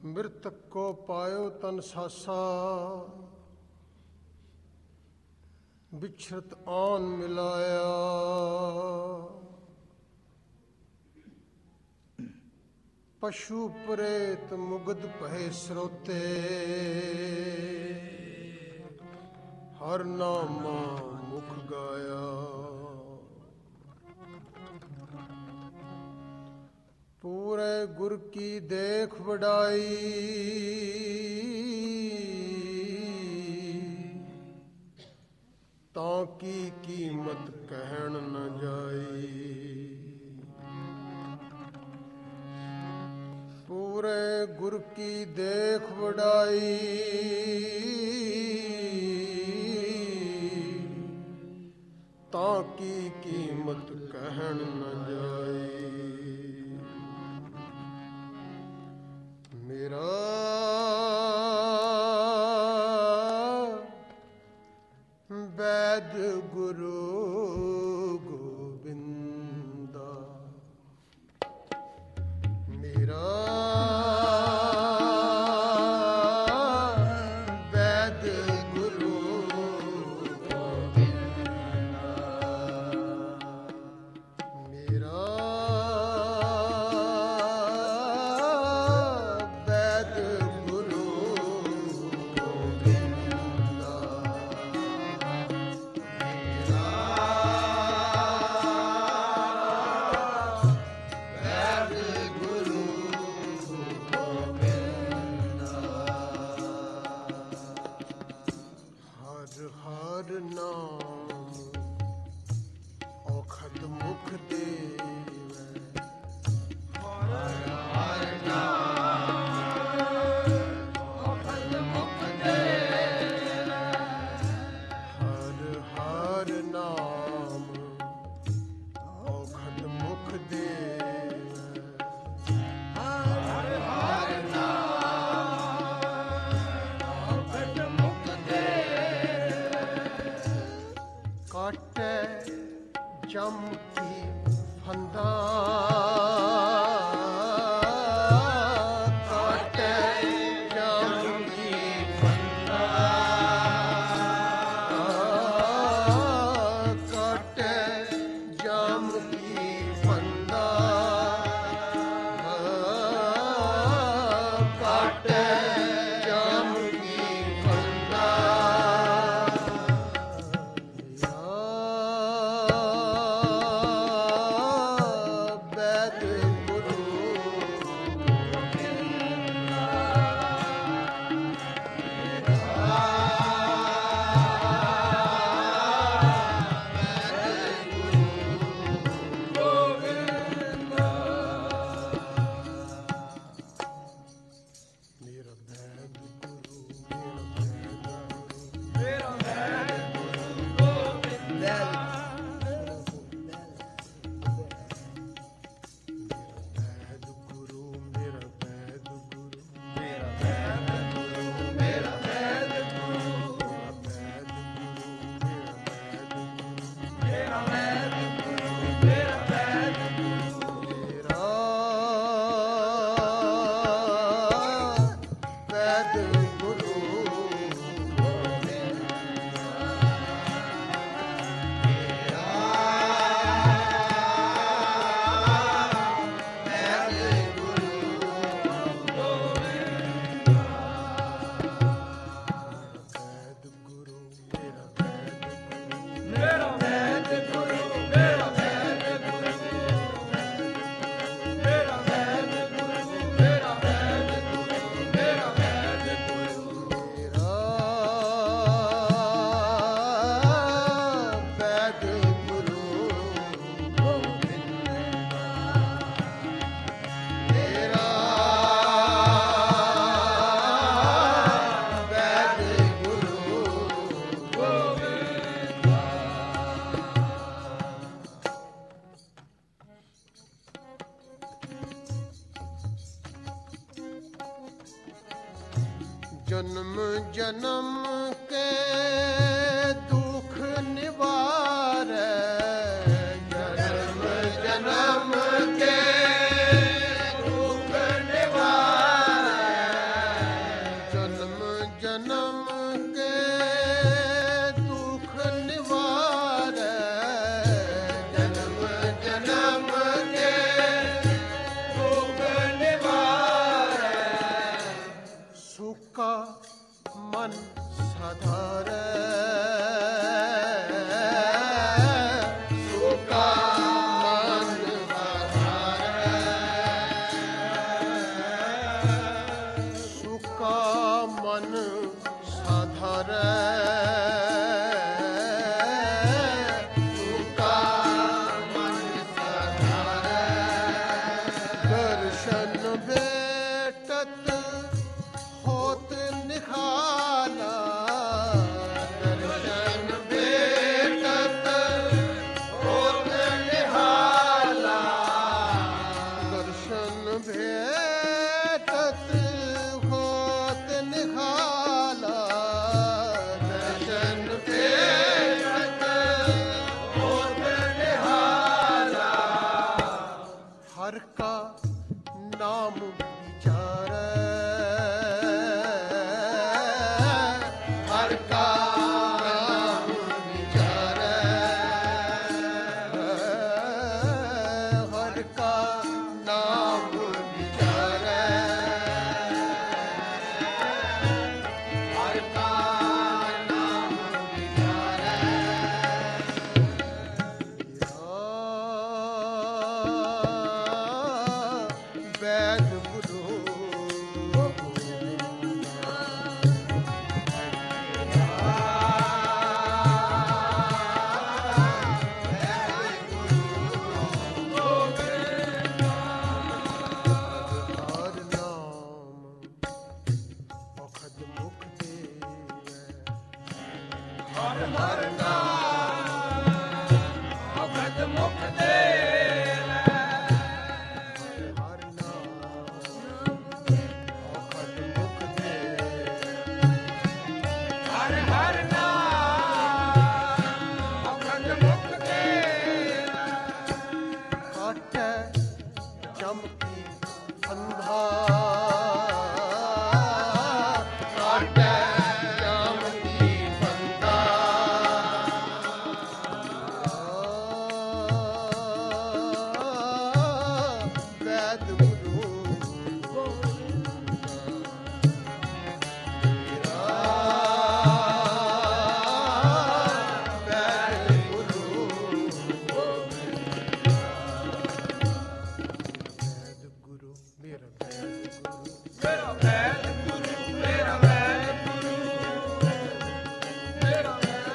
ਮ੍ਰਿਤਕ ਕੋ ਪਾਇਓ ਤਨ ਸਾਸਾ, ਬਿਛਰਤ ਆਨ ਮਿਲਾਇਆ। ਪਸ਼ੂ ਪ੍ਰੇਤ ਮੁਗਧ ਭਏ ਸਰੋਤੇ, ਹਰ ਨਾਮਾ ਮੁਖ ਗਾਇਆ। ਪੂਰੇ ਗੁਰ ਕੀ ਦੇਖ ਵਡਾਈ, ਤਾਂ ਕੀ ਕੀਮਤ ਕਹਿਣ ਨ ਜਾਈ। ਪੂਰੇ ਗੁਰ ਕੀ ਦੇਖ ਵਡਾਈ, ਤਾਂ ਕੀ ਕੀਮਤ ਕਹਿਣ ਨ ਜਾਈ। ਮੇਰਾ ਵੈਦ ਗੁਰੂ ਗੋਬਿੰਦਾ, ਮੇਰਾ ਵੈਦ ਗੁਰੂ ਗੋਬਿੰਦਾ, ਮੇਰਾ ਹਰ ਨਾਮ ਔਖਦ ਮੁਖ ਦੇਵੈ। ਹਰ ਹਰ ਨਾਮ ਔਖਦ ਮੁਖ ਦੇਵੈ। ਹਰ ਹਰ ਨਾਮ ਔਖਦ ਮੁਖ ਦੇਵੈ। ਹਰ ਹਰ ਨਾਮ ਔਖਦ ਮੁਖ ਕਾਟੈ ਜਮ ਕੀ ਫੰਦਾ, ਕਾਟੈ ਜਮ ਕੀ ਫੰਦਾ, ਕਾਟੈ ਜਮ ਕੀ ਫੰਦਾ, ਕਾਟੈ ਜਮ ਕੀ ਫੰਦਾ। जन्म जन्म के दुख निवारै, जन्म जन्म के दुख निवारै। ਮਨ ਸਾਧਾਰੈ ਸੁਕਾ ਮਨ ਸਾਧਾਰੈ ਸੁਕਾ ਮਨ ਸਾਧਾਰੈ ਹਰ ਕਾ ਨਾਮ ਵਿਚਾਰੈ ਹਰ ਕਾ ਨਾਮ ਵਿਚਾਰੈ ਹਰ ਕਾ ਨਾਮ ਵਿਚਾਰੈ ਹਰ ਕਾ ਨਾਮ ਵਿਚਾਰੈ ਵੈਦ ਗੁਰੂ ਹਰ ਨਾਮ ਔਖਦ ਮੁਖ ਦੇਵੈ ਹਰ ਹਰ ਨਾਮ ਔਖਦ ਮੁਖ ਦੇਵੈ ਹਰ ਨਾਮ ਔਖਦ ਮੁਖ ਦੇਵੈ ਹਰ ਹਰ ਨਾਮ ਔਖਦ ਮੁਖ ਦੇਵੈ ਕਾਟੈ ਚਮਕੀ ਅੰਧਾ ਕਾਟੈ ਚਮਕੀ ਬੰਦਾ ਵੈਦ ਗੁਰੂ ਵੈਦ ਗੁਰੂ ਵੈਦ ਗੁਰੂ ਮੇਰਾ ਵੈਦ ਗੁਰੂ ਮੇਰਾ ਵੈਦ ਗੁਰੂ ਮੇਰਾ ਵੈਦ ਗੁਰੂ ਮੇਰਾ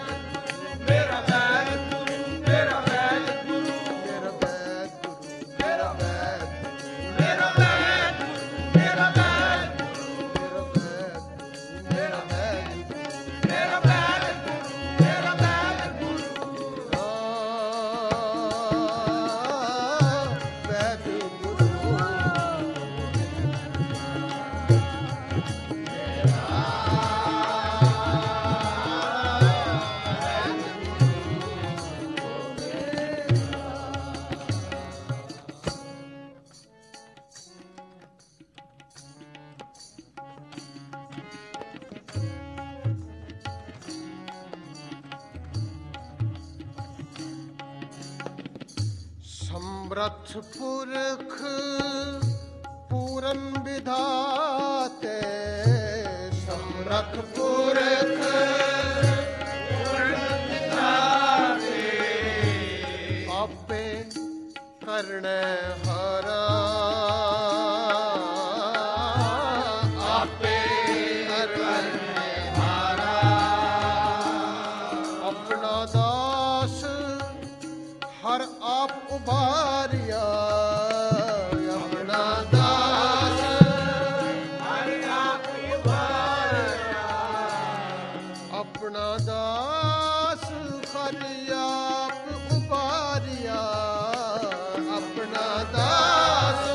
ਵੈਦ ਗੁਰੂ ਮੇਰਾ ਵੈਦ ਗੁਰੂ ਮੇਰਾ ਵੈਦ ਗੁਰੂ ਮੇਰਾ ਵੈਦ ਗੁਰੂ ਮੇਰਾ ਵੈਦ ਗੁਰੂ ਮੇਰਾ ਵੈਦ ਗੁਰੂ ਮੇਰਾ ਵੈਦ ਗੁਰੂ ਮੇਰਾ ਵੈਦ ਗੁਰੂ ਮੇਰਾ ਵੈਦ ਗੁਰੂ ਵੈਦ ਗੁਰੂ ਸਮਰੱਥ ਪੁਰਖ ਪੂਰਨ ਵਿਧਾਤੇ ਸਮਰੱਥ ਪੁਰਖ ਪੂਰਨ ਵਿਧਾਤੇ ਆਪੇ ਕਰਣੈ ਹਰਾ ਆਪੇ ਕਰਣੈ ਹਰਾ ਆਪਣਾ ਦਾਸ ਹਰ ਆਪ ਉਬਾਰਿਆ ਆਪਣਾ ਦਾਸ ਹਰ ਆਪ ਉਬਾਰਿਆ ਆਪਣਾ ਦਾਸ ਹਰ ਆਪ ਉਬਾਰਿਆ ਆਪਣਾ ਦਾਸ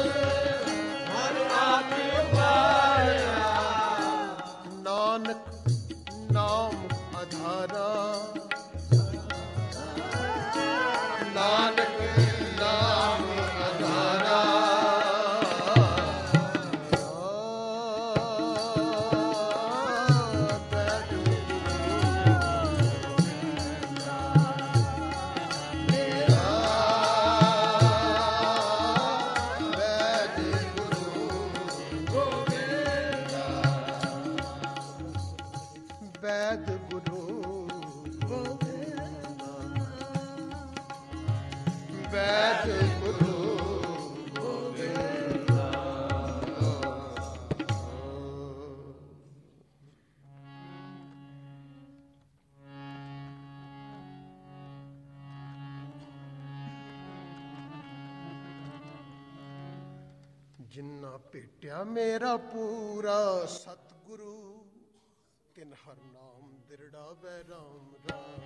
ਜਿੰਨਾ ਭੇਟਿਆ ਮੇਰਾ ਪੂਰਾ ਸਤਿਗੁਰੂ ਤਿਨ ਹਰ ਨਾਮ ਦਿਰੜਾਵੇ ਰਾਮ ਰਾਮ।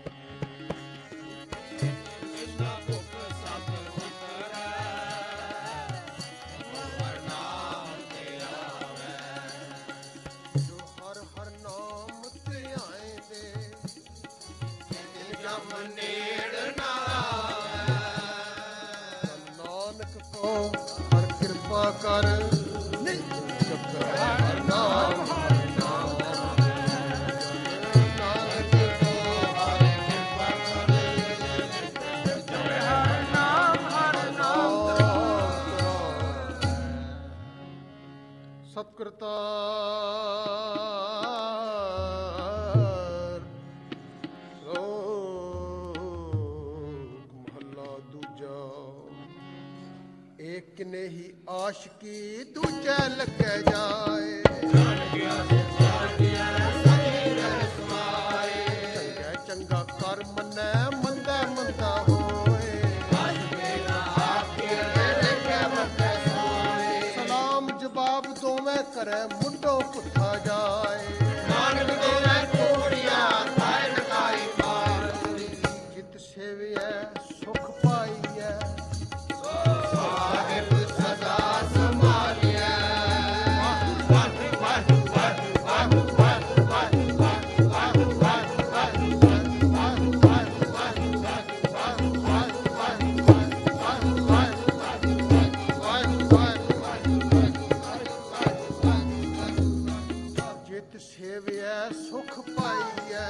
ਜਿੰਨਾ ਭੁਖ ਸਭ ਉਤਰੈ ਹਰ ਨਾਮ ਤੇ ਆਵੈ, ਜੋ ਹਰ ਹਰ ਨਾਮ ਤੇ ਆਏ ਦੇ ਤਿਨ ਜਮ ਨੇੜ ਨਾ ਆਵੈ। ਨਾਨਕ ਕੋ ਹਰ ਕਿਰਪਾ ਕਰ ਜਪੈ ਹਰ ਨਾਮ ਹਰ ਨਾਮ। ਨਾਨਕ ਕੋ ਹਰ ਕਿਰਪਾ ਕਰ ਜਪੈ ਹਰ ਨਾਮ ਹਰ ਨਾਮ। ਸਤਿਕਰਤਾਰ ਮਹੱਲਾ ਦੂਜਾ। ਏਕ ਨੇ ਹੀ ਆਸ਼ਕੀ ਦੂਜੇ ਲੱਗੇ ਜਾਏ, ਚੰਗਾ ਚੰਗਾ ਕਰ ਮੰਨੈ ਮੰਦਾ ਮੰਦਾ ਹੋਏ। ਸਲਾਮ ਜਵਾਬ ਦੋਵੇਂ ਕਰੇ ਮੁੱਢੋਂ ਪੁੱਠਾ ਜਾਏ। ਜਿਤ ਸੇਵਿਐ ਸੁਖ ਪਾਈਐ, ਜਿਤ ਸੇਵਿਐ ਸੁਖ ਪਾਈਐ,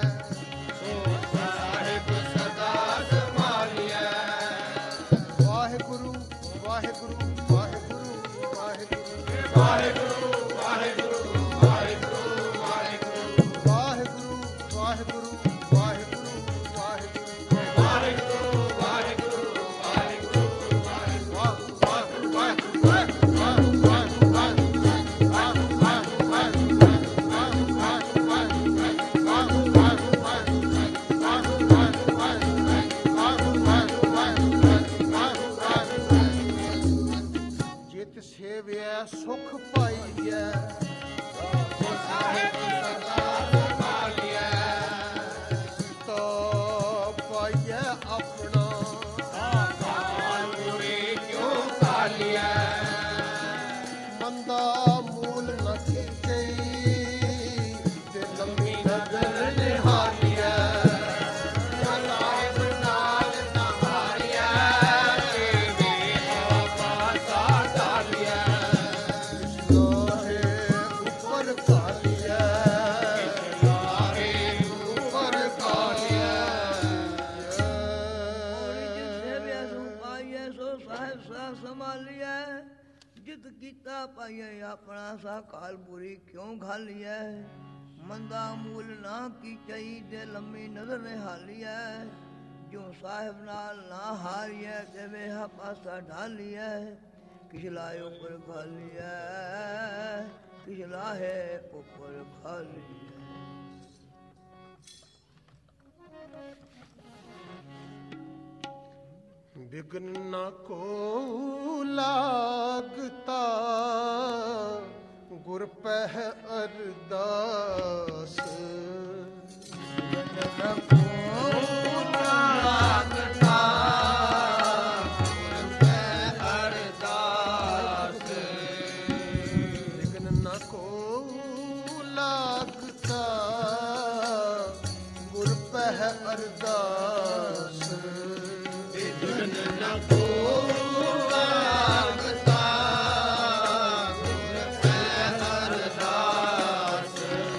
ਸਾਹਿਬ ਸਦਾ ਸੰਭਾਲੀਐ। ਵਾਹਿਗੁਰੂ ਵਾਹਿਗੁਰੂ ਵਾਹਿਗੁਰੂ ਵਾਹਿਗੁਰੂ ਵਾਹਿਗੁਰੂ ਵਾਹਿਗੁਰੂ ਵਾਹਿਗੁਰੂ ਵਾਹਿਗੁਰੂ ਵਾਹਿਗੁਰੂ ਵਾਹਿਗੁਰੂ ਵਾਹਿਗੁਰੂ ਜਿਤ ਸੇਵਿਐ ਸੁਖ ਪਾਈਐ, ਸਾਹਿਬ ਸਦਾ ਸੰਭਾਲੀਐ। ਤਾ ਪਾਈਐ ਆਪਣਾ, ਕਾਲਪੁਰੀ ਕਿਉਂ ਕਾਲੀਐ। ਮੰਦਾ ਮੂਲ ਨ ਕੀਚਈ, ਤੇ ਲੰਮੀ ਨਜ਼ਰ ਨਿਹਾਲੀਐ। ਸਾਹਿਬ ਨਾਲ ਸੰਭਾਲੀਐ, ਤੇਰੇ ਆਸਾ ਢਾਲੀਐ। ਲਾਹੇ ਉੱਪਰ ਕਾਲੀਐ, ਲਾਹੇ ਉੱਪਰ ਕਾਲੀਐ। ਸੇਵਿਆ ਸੋ ਪਾਈਐ ਸੋ ਸਾਹਿਬ ਸਾ ਸੰਭਾਲੀਐ। ਜਿਤ ਕੀਤਾ ਪਾਈਐ ਆਪਣਾ ਸਾ ਕਾਲਪੁਰੀ ਕਿਉਂ ਘਾਲੀਐ। ਮੰਦਾ ਮੂਲ ਨਾ ਕੀਚਈ ਤੇ ਲੰਮੀ ਨਜ਼ਰ ਨਿਹਾਲੀਐ। ਜੋ ਸਾਹਿਬ ਨਾਲ ਨਾ ਹਾਰੀਐ ਤੇ ਵੇਹਾ ਪਾਸਾ ਢਾਲੀਐ। ਕਿਛ ਲਾਏ ਉੱਪਰ ਖਾਲੀਐ, ਕਿਛ ਲਾਹੇ ਉੱਪਰ ਖਾਲੀਐ। ਬਿਗਨ ਨਾ ਕੋ ਲਾਗਤਾ, ਗੁਰ ਪਹਿ ਅਰਦਾਸ। ਬਿਗਨ ਨਾ ਕੋ ਲਾਗਤਾ, ਗੁਰ ਪਹਿ ਅਰਦਾਸ। ਬਿਗਨ ਨਾ ਕੋ ਲਾਗਤਾ, ਗੁਰ ਪਹਿ ਅਰਦਾਸ। ਬਿਗਨ ਨਾ ਕੋ ਲਾਗਤਾ, ਗੁਰ ਪਹਿ ਅਰਦਾਸ।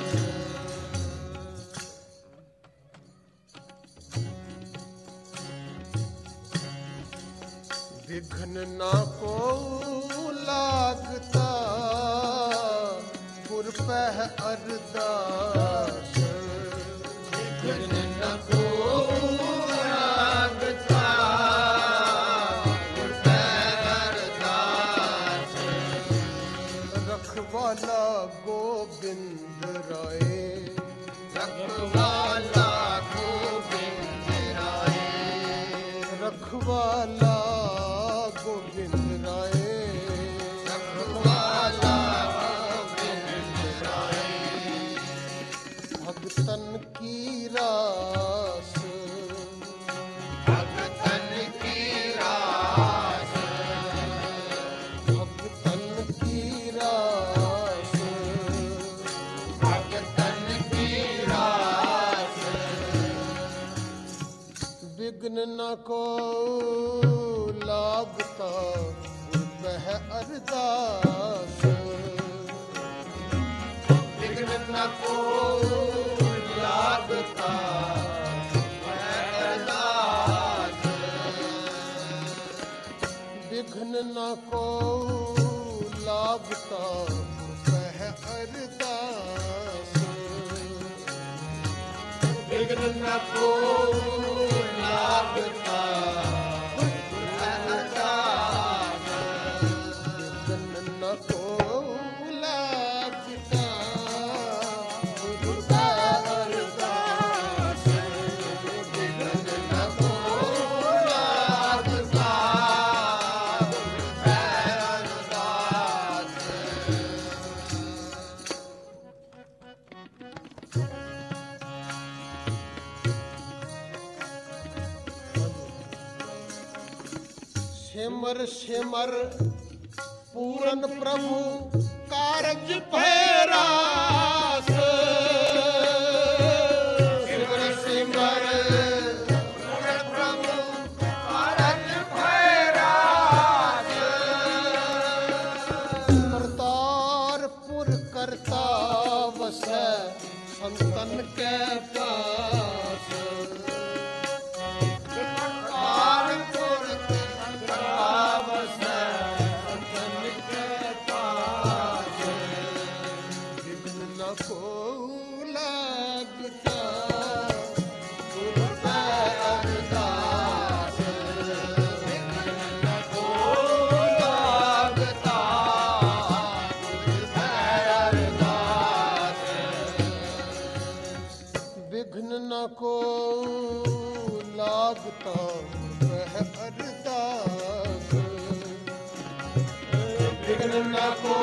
ਵਿਘਨ ਨਾ ਕੋ ਲਾਗਤਾ, ਗੁਰ ਪਹਿ ਅਰਦਾਸ। ਵਿਘਨ ਨਾ ਕੋ ਲਾਗਤਾ, ਗੁਰ ਪਹਿ ਅਰਦਾਸ। ਰਖਵਾਲਾ ਗੋਬਿੰਦ ਰਾਏ, ਰਖਵਾਲਾ ਗੋਬਿੰਦ ਰਾਏ। ਰਖਵਾਲਾ ਗੋਬਿੰਦ ਰਾਏ, ਰਖਵਾਲਾ विघ्न न को लागता वह अरदास विघ्न न को लागता वह अरदास विघ्न न को लागता वह अरदास विघ्न न को लागता अरदास विघ्न न को लागता अरदास विघ्न न को लागता सिमर सिमर पूरन प्रभु कारज भैरास सिमर सिमर पूरन प्रभु कारज भैरास करतारपुर करता वसै संतन के पास विघ्न न को लागता वह अरदास विघ्न न को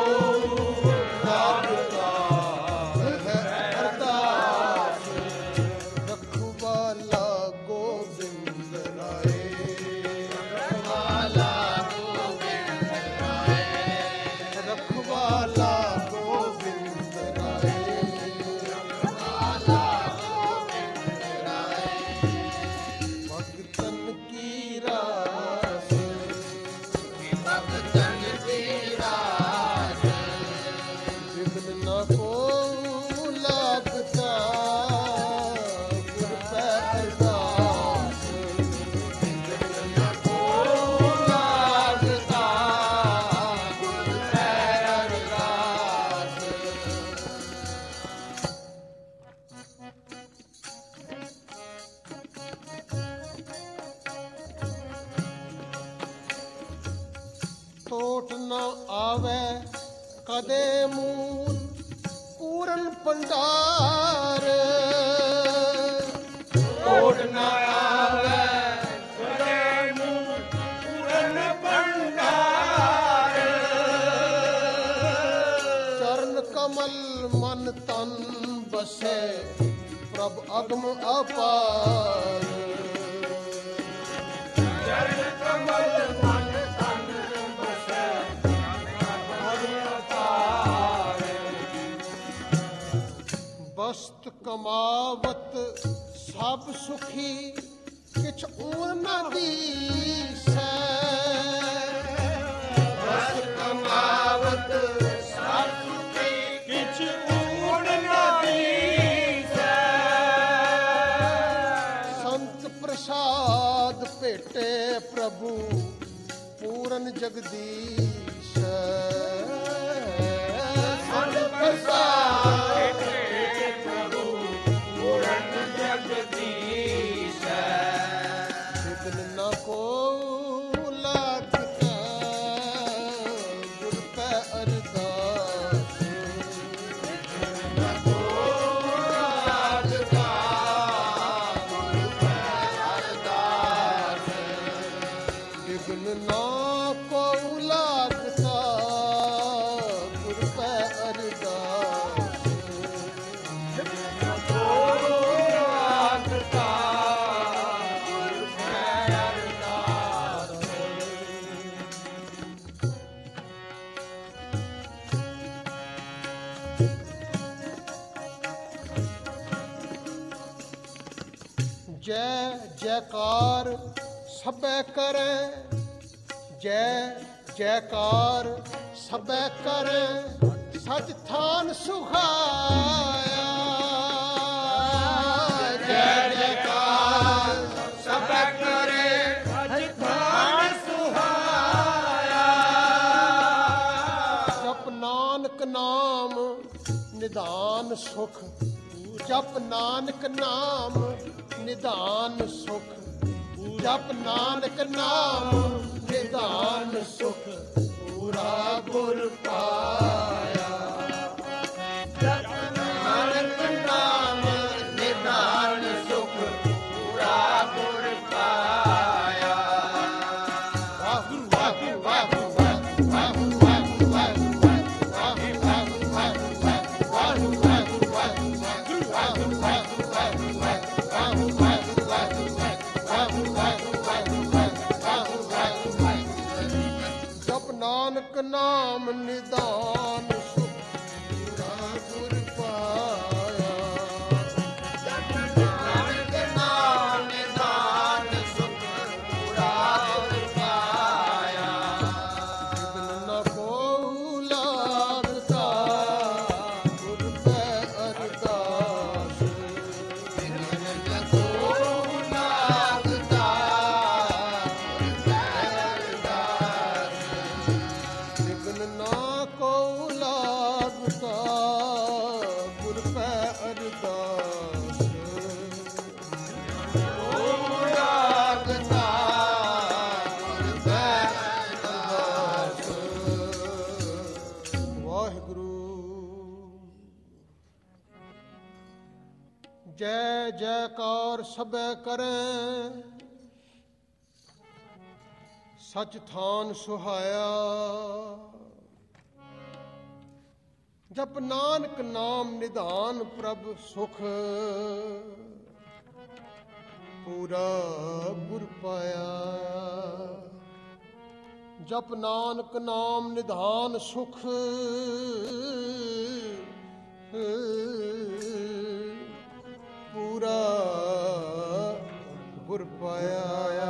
लागता वह अरदास रखवाला गोविंद राय रखवाला गोविंद राय रखवाला गोविंद राय भक्तन की रास भक्तन की रास विघ्न न को लागता गुर पे अरदास विघ्न न को लागता गुर पे अरदास टोट न आवे कदे मूल पूरन भंडार टोट न आवे कदे मूल पूरन भंडार चरण कमल मन तन बसे प्रभ अगम अपार चरण कमल मन तन बसे अगम अपार बस्त कमावत सब सुखी किछ ऊन न दीसै बस्त कमावत सब सुखी किछ ऊन न दीसै संत प्रसाद भेटे प्रभु पूरन जगदीश संत प्रसाद भेटे प्रभु पूरन जगदीश विघ्न न को लागता गुर पे अरदास विघ्न न को लागता गुर पे अरदास विघ्न न को लागता गुर पे अरदास विघ्न न को लागता गुर पे अरदास जय ਜੈਕਾਰ ਸਭੈ ਕਰੈ, ਜੈ ਜੈਕਾਰ ਸਭੈ ਕਰੈ, ਸਚ ਥਾਨ ਸੁਖਾਇਆ। ਜੈ ਜੈਕਾਰ ਸਭੈ ਕਰੇ, ਸਚ ਥਾਨ ਸੁਖਾਇਆ। ਜਪ ਨਾਨਕ ਨਾਮ ਨਿਧਾਨ ਸੁਖ, ਜਪ ਨਾਨਕ ਨਾਮ ਨਿਧਾਨ ਸੁਖ, ਜਪ ਨਾਨਕ ਨਾਮ ਨਿਧਾਨ ਸੁਖ, ਪੂਰਾ ਗੁਰ ਪਾਇਆ। ਜਪ ਨਾਨਕ ਨਾਮ ਨਿਧਾਨ ਸੁਖ, ਪੂਰਾ ਗੁਰ ਪਾਇਆ। ਵਾਹਿਗੁਰੂ ਵਾਹਿਗੁਰੂ ਵਾਹਿਗੁਰੂ ਵਾਹਿਗੁਰੂ ਵਾਹਿਗੁਰੂ ਵਾਹਿਗੁਰੂ ਜਪ ਨਾਨਕ ਨਾਮ ਨਿਧਾਨ ਸੁਖ, ਪੂਰਾ ਗੁਰ ਪਾਇਆ। ਜਪ ਨਾਨਕ ਨਾਮ ਨਿਧਾਨ ਸੁਖ, ਪੂਰਾ ਗੁਰ ਪਾਇਆ। ਜਿਤਨ ਨ ਕੋ ਲਾਗਤਾ, ਗੁਰ ਪੈ ਅਰਦਾਸ। ਜਿਤਨ ਨ ਕੋ ਲਾਗਤਾ, ਗੁਰ ਪੈ ਅਰਦਾਸ। ਵਿਘਨ ਨਾ ਕੋ ਲਾਗਤਾ, ਗੁਰ ਪੈ ਅਰਦਾਸ। ਕੋ ਲਾਗਤਾ, ਗੁਰ ਪੈ ਅਰਦਾਸ। ਵਾਹਿਗੁਰੂ। ਜੈ ਜੈਕਾਰ ਸਭੈ ਕਰੈ, ਸਚ ਥਾਨ ਸੁਹਾਇਆ। ਜਪ ਨਾਨਕ ਨਾਮ ਨਿਧਾਨ ਪ੍ਰਭ ਸੁਖ, ਪੂਰਾ ਗੁਰ ਪਾਇਆ। ਜਪ ਨਾਨਕ ਨਾਮ ਨਿਧਾਨ ਸੁਖ, ਪੂਰਾ ਗੁਰ ਪਾਇਆ।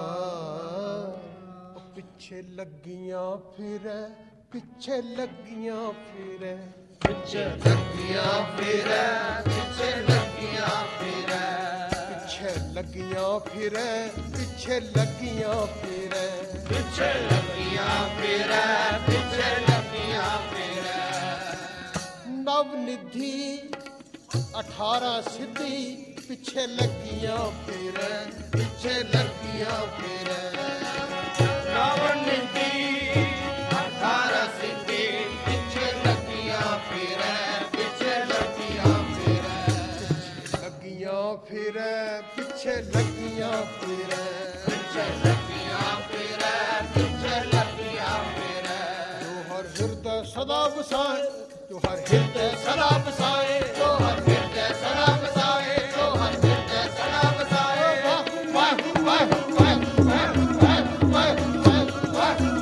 ਪਿੱਛੇ ਲੱਗੀਆਂ ਫਿਰੈ, ਪਿੱਛੇ ਲੱਗੀਆਂ ਫਿਰੈ, ਪਿੱਛੇ ਲੱਗੀਆਂ ਫਿਰੈ, ਪਿੱਛੇ ਲੱਗੀਆਂ ਫਿਰੈ, ਪਿੱਛੇ ਲੱਗੀਆਂ ਫਿਰੈ, ਪਿੱਛੇ ਲੱਗੀਆਂ ਫਿਰੈ, ਪਿੱਛੇ ਲੱਗੀਆਂ ਫਿਰੈ, ਪਿੱਛੇ ਲੱਗੀਆਂ ਫਿਰੈ। ਨਵ ਨਿਧੀ 18 ਸਿੱਧੀ, ਪਿੱਛੇ ਲੱਗੀਆਂ ਫਿਰੈ, ਪਿੱਛੇ ਲੱਗੀਆਂ ਫਿਰੈ। ਨਵ ਨਿਧੀ 18 ਸਿੱਧੀ, ਪਿੱਛੇ ਲੱਗੀਆਂ ਫਿਰੈ, ਪਿੱਛੇ ਲੱਗੀਆਂ ਫਿਰੈ। ਲੱਗੀਆਂ ਫਿਰੈ, ਪਿੱਛੇ ਲੱਗੀਆਂ ਫਿਰੈ, ਪਿੱਛੇ ਲੱਗੀਆਂ ਫਿਰੈ, ਪਿੱਛੇ ਲੱਗੀਆਂ ਫਿਰੈ। ਜੋ ਹਰ ਹਿਰਦੈ ਸਦਾ ਵਸਾਏ, ਜੋ ਹਰ ਹਿਰਦੈ ਸਦਾ ਵਸਾਏ, ਜੋ ਹਰ ਹਿਰਦੈ ਸਦਾ ਵਸਾਏ, ਜੋ ਹਰ ਹਿਰਦੈ ਸਦਾ ਵਸਾਏ। ਵਾਹਿਗੁਰੂ ਵਾਹਿਗੁਰੂ ਵਾਹਿਗੁਰੂ ਵਾਹਿਗੁਰੂ ਵਾਹਿਗੁਰੂ ਵਾਹਿਗੁਰੂ ਵਾਹਿਗੁਰੂ ਵਾਹਿਗੁਰੂ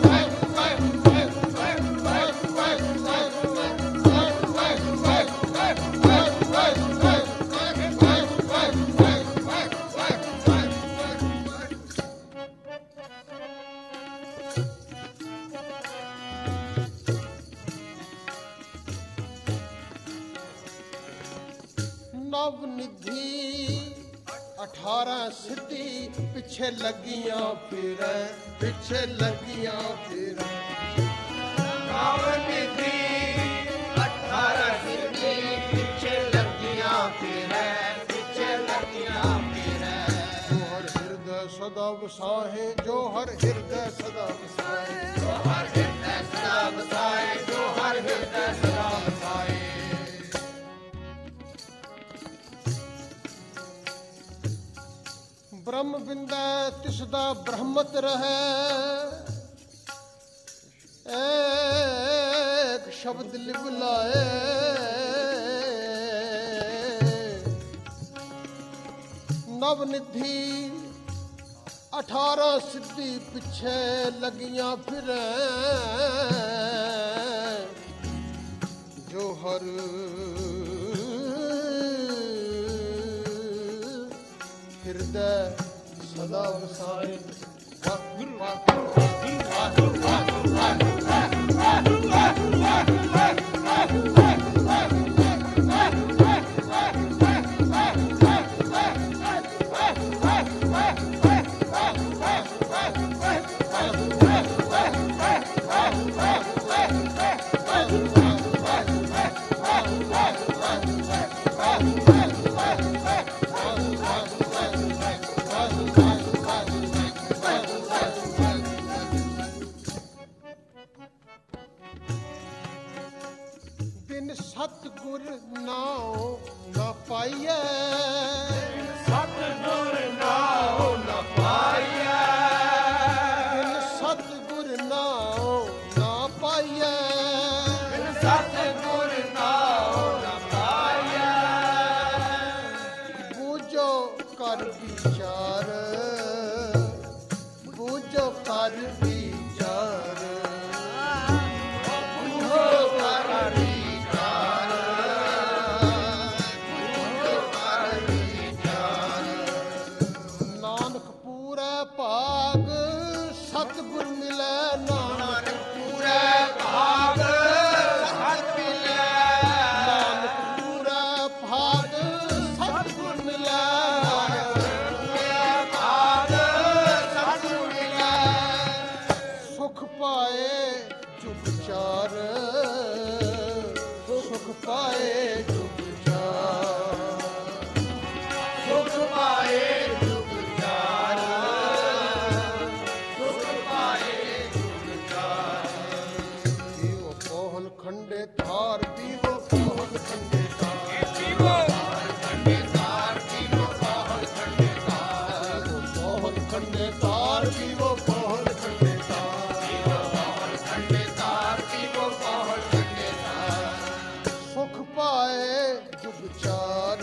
ਨਵ ਨਿਧੀ 18 ਸਿੱਧੀ, ਪਿੱਛੇ ਲੱਗੀਆਂ ਫਿਰੈ, ਪਿੱਛੇ ਲੱਗੀਆਂ ਫਿਰੈ। ਨਵ ਨਿਧੀ 18 ਸਿੱਧੀ, ਪਿੱਛੇ ਲੱਗੀਆਂ ਫਿਰੈ, ਪਿੱਛੇ ਲੱਗੀਆਂ ਫਿਰੈ। ਜੋ ਹਰ ਹਿਰਦੈ ਸਦਾ ਵਸਾਏ, ਜੋ ਹਰ ਹਿਰਦੈ ਸਦਾ ਵਸਾਏ, ਜੋ ਹਰ ਹਿਰਦੈ ਸਦਾ ਵਸਾਏ, ਜੋ ਹਰ ਹਿਰਦੈ ਸਦਾ ਵਸਾਏ। ਬ੍ਰਹਮ ਬਿੰਦੈ ਤਿਸ ਦਾ ਬ੍ਰਹਮਤ ਰਹੈ, ਏਕ ਸ਼ਬਦ ਲਿਵ ਲਾਏ। ਨਵ ਨਿਧੀ 18 ਸਿੱਧੀ, ਪਿੱਛੇ ਲੱਗੀਆਂ ਫਿਰੈ। ਜੋ ਹਰ ਹਿਰਦੈ ਸਦਾ ਵਸਾਏ। ਵਾਹਿਗੁਰੂ ਵਾਹਿਗੁਰੂ ਬਿਨ ਸਤਿਗੁਰ ਨਾਉ ਨਾ ਪਾਈਐ। ਸਤਿਗੁਰ ਨਾਉ ਨ ਪਾਈਐ। ਬਿਨ ਸਤਿਗੁਰ ਨਾਉ ਨਾ ਪਾਈਐ। ਬਿਨ ਸਤਿਗੁਰ ਨਾਉ ਨ ਪਾਈਐ। ਬੂਝੋ ਕਰ ਵਿਚਾਰ, ਬੂਝੋ ਕਰ ਵਿਚਾਰ, ਬੂਝੋ ਕਰ ਵਿਚਾਰ, ਬੂਝੋ ਕਰ ਵਿਚਾਰ। ਨਾਨਕ ਪੂਰੇ ਭਾਗ ਸਤਿਗੁਰ ਮਿਲੈ। ਨਾਨਕ ਪੂਰੇ ਭਾਗ ਸਤਿ ਮਿਲੈ। ਨਾਨਕ ਪੂਰੇ ਭਾਗ ਸਤਿਗੁਰ ਮਿਲੈ। ਪੂਰੇ ਭਾਗ ਸਤਿ ਮਿਲੈ। ਸੁਖ ਪਾਏ ਚੁਪ ਚਾਰ, ਸੁਖ ਪਾਏ ਚੁਪ ਚਾਰ, ਸੁਖ ਪਾਏ ਜੁਗ ਚਾਰ। ਸੁਖ ਪਾਏ ਜੁਗ ਚਾਰ। ਪੀਵੋ ਪੋਹਨ ਖੰਡੇ ਥਾਰ, ਪੀਵੋ ਪੋਹਨ ਖੰਡੇ ਥਾਰ, ਪੀਵੋ ਖੰਡੇ ਤਾਰ। ਪੀਵੋ ਪਾਹਲ ਖੰਡੇ ਤਾਰ। ਪੋਹਨ ਖੰਡੇ ਥਾਰ, ਪੀਵੋ ਪੋਹਨ ਖੰਡੇ ਥਾਰ। ਪੀਵੋ ਪਾਹਲ ਖੰਡੇ ਤਾਰ। ਪੀਵੋ ਪਾਹਲ ਖੰਡੇ ਤਾਰ। ਸੁਖ ਪਾਏ ਜੁਗ ਚਾਰ,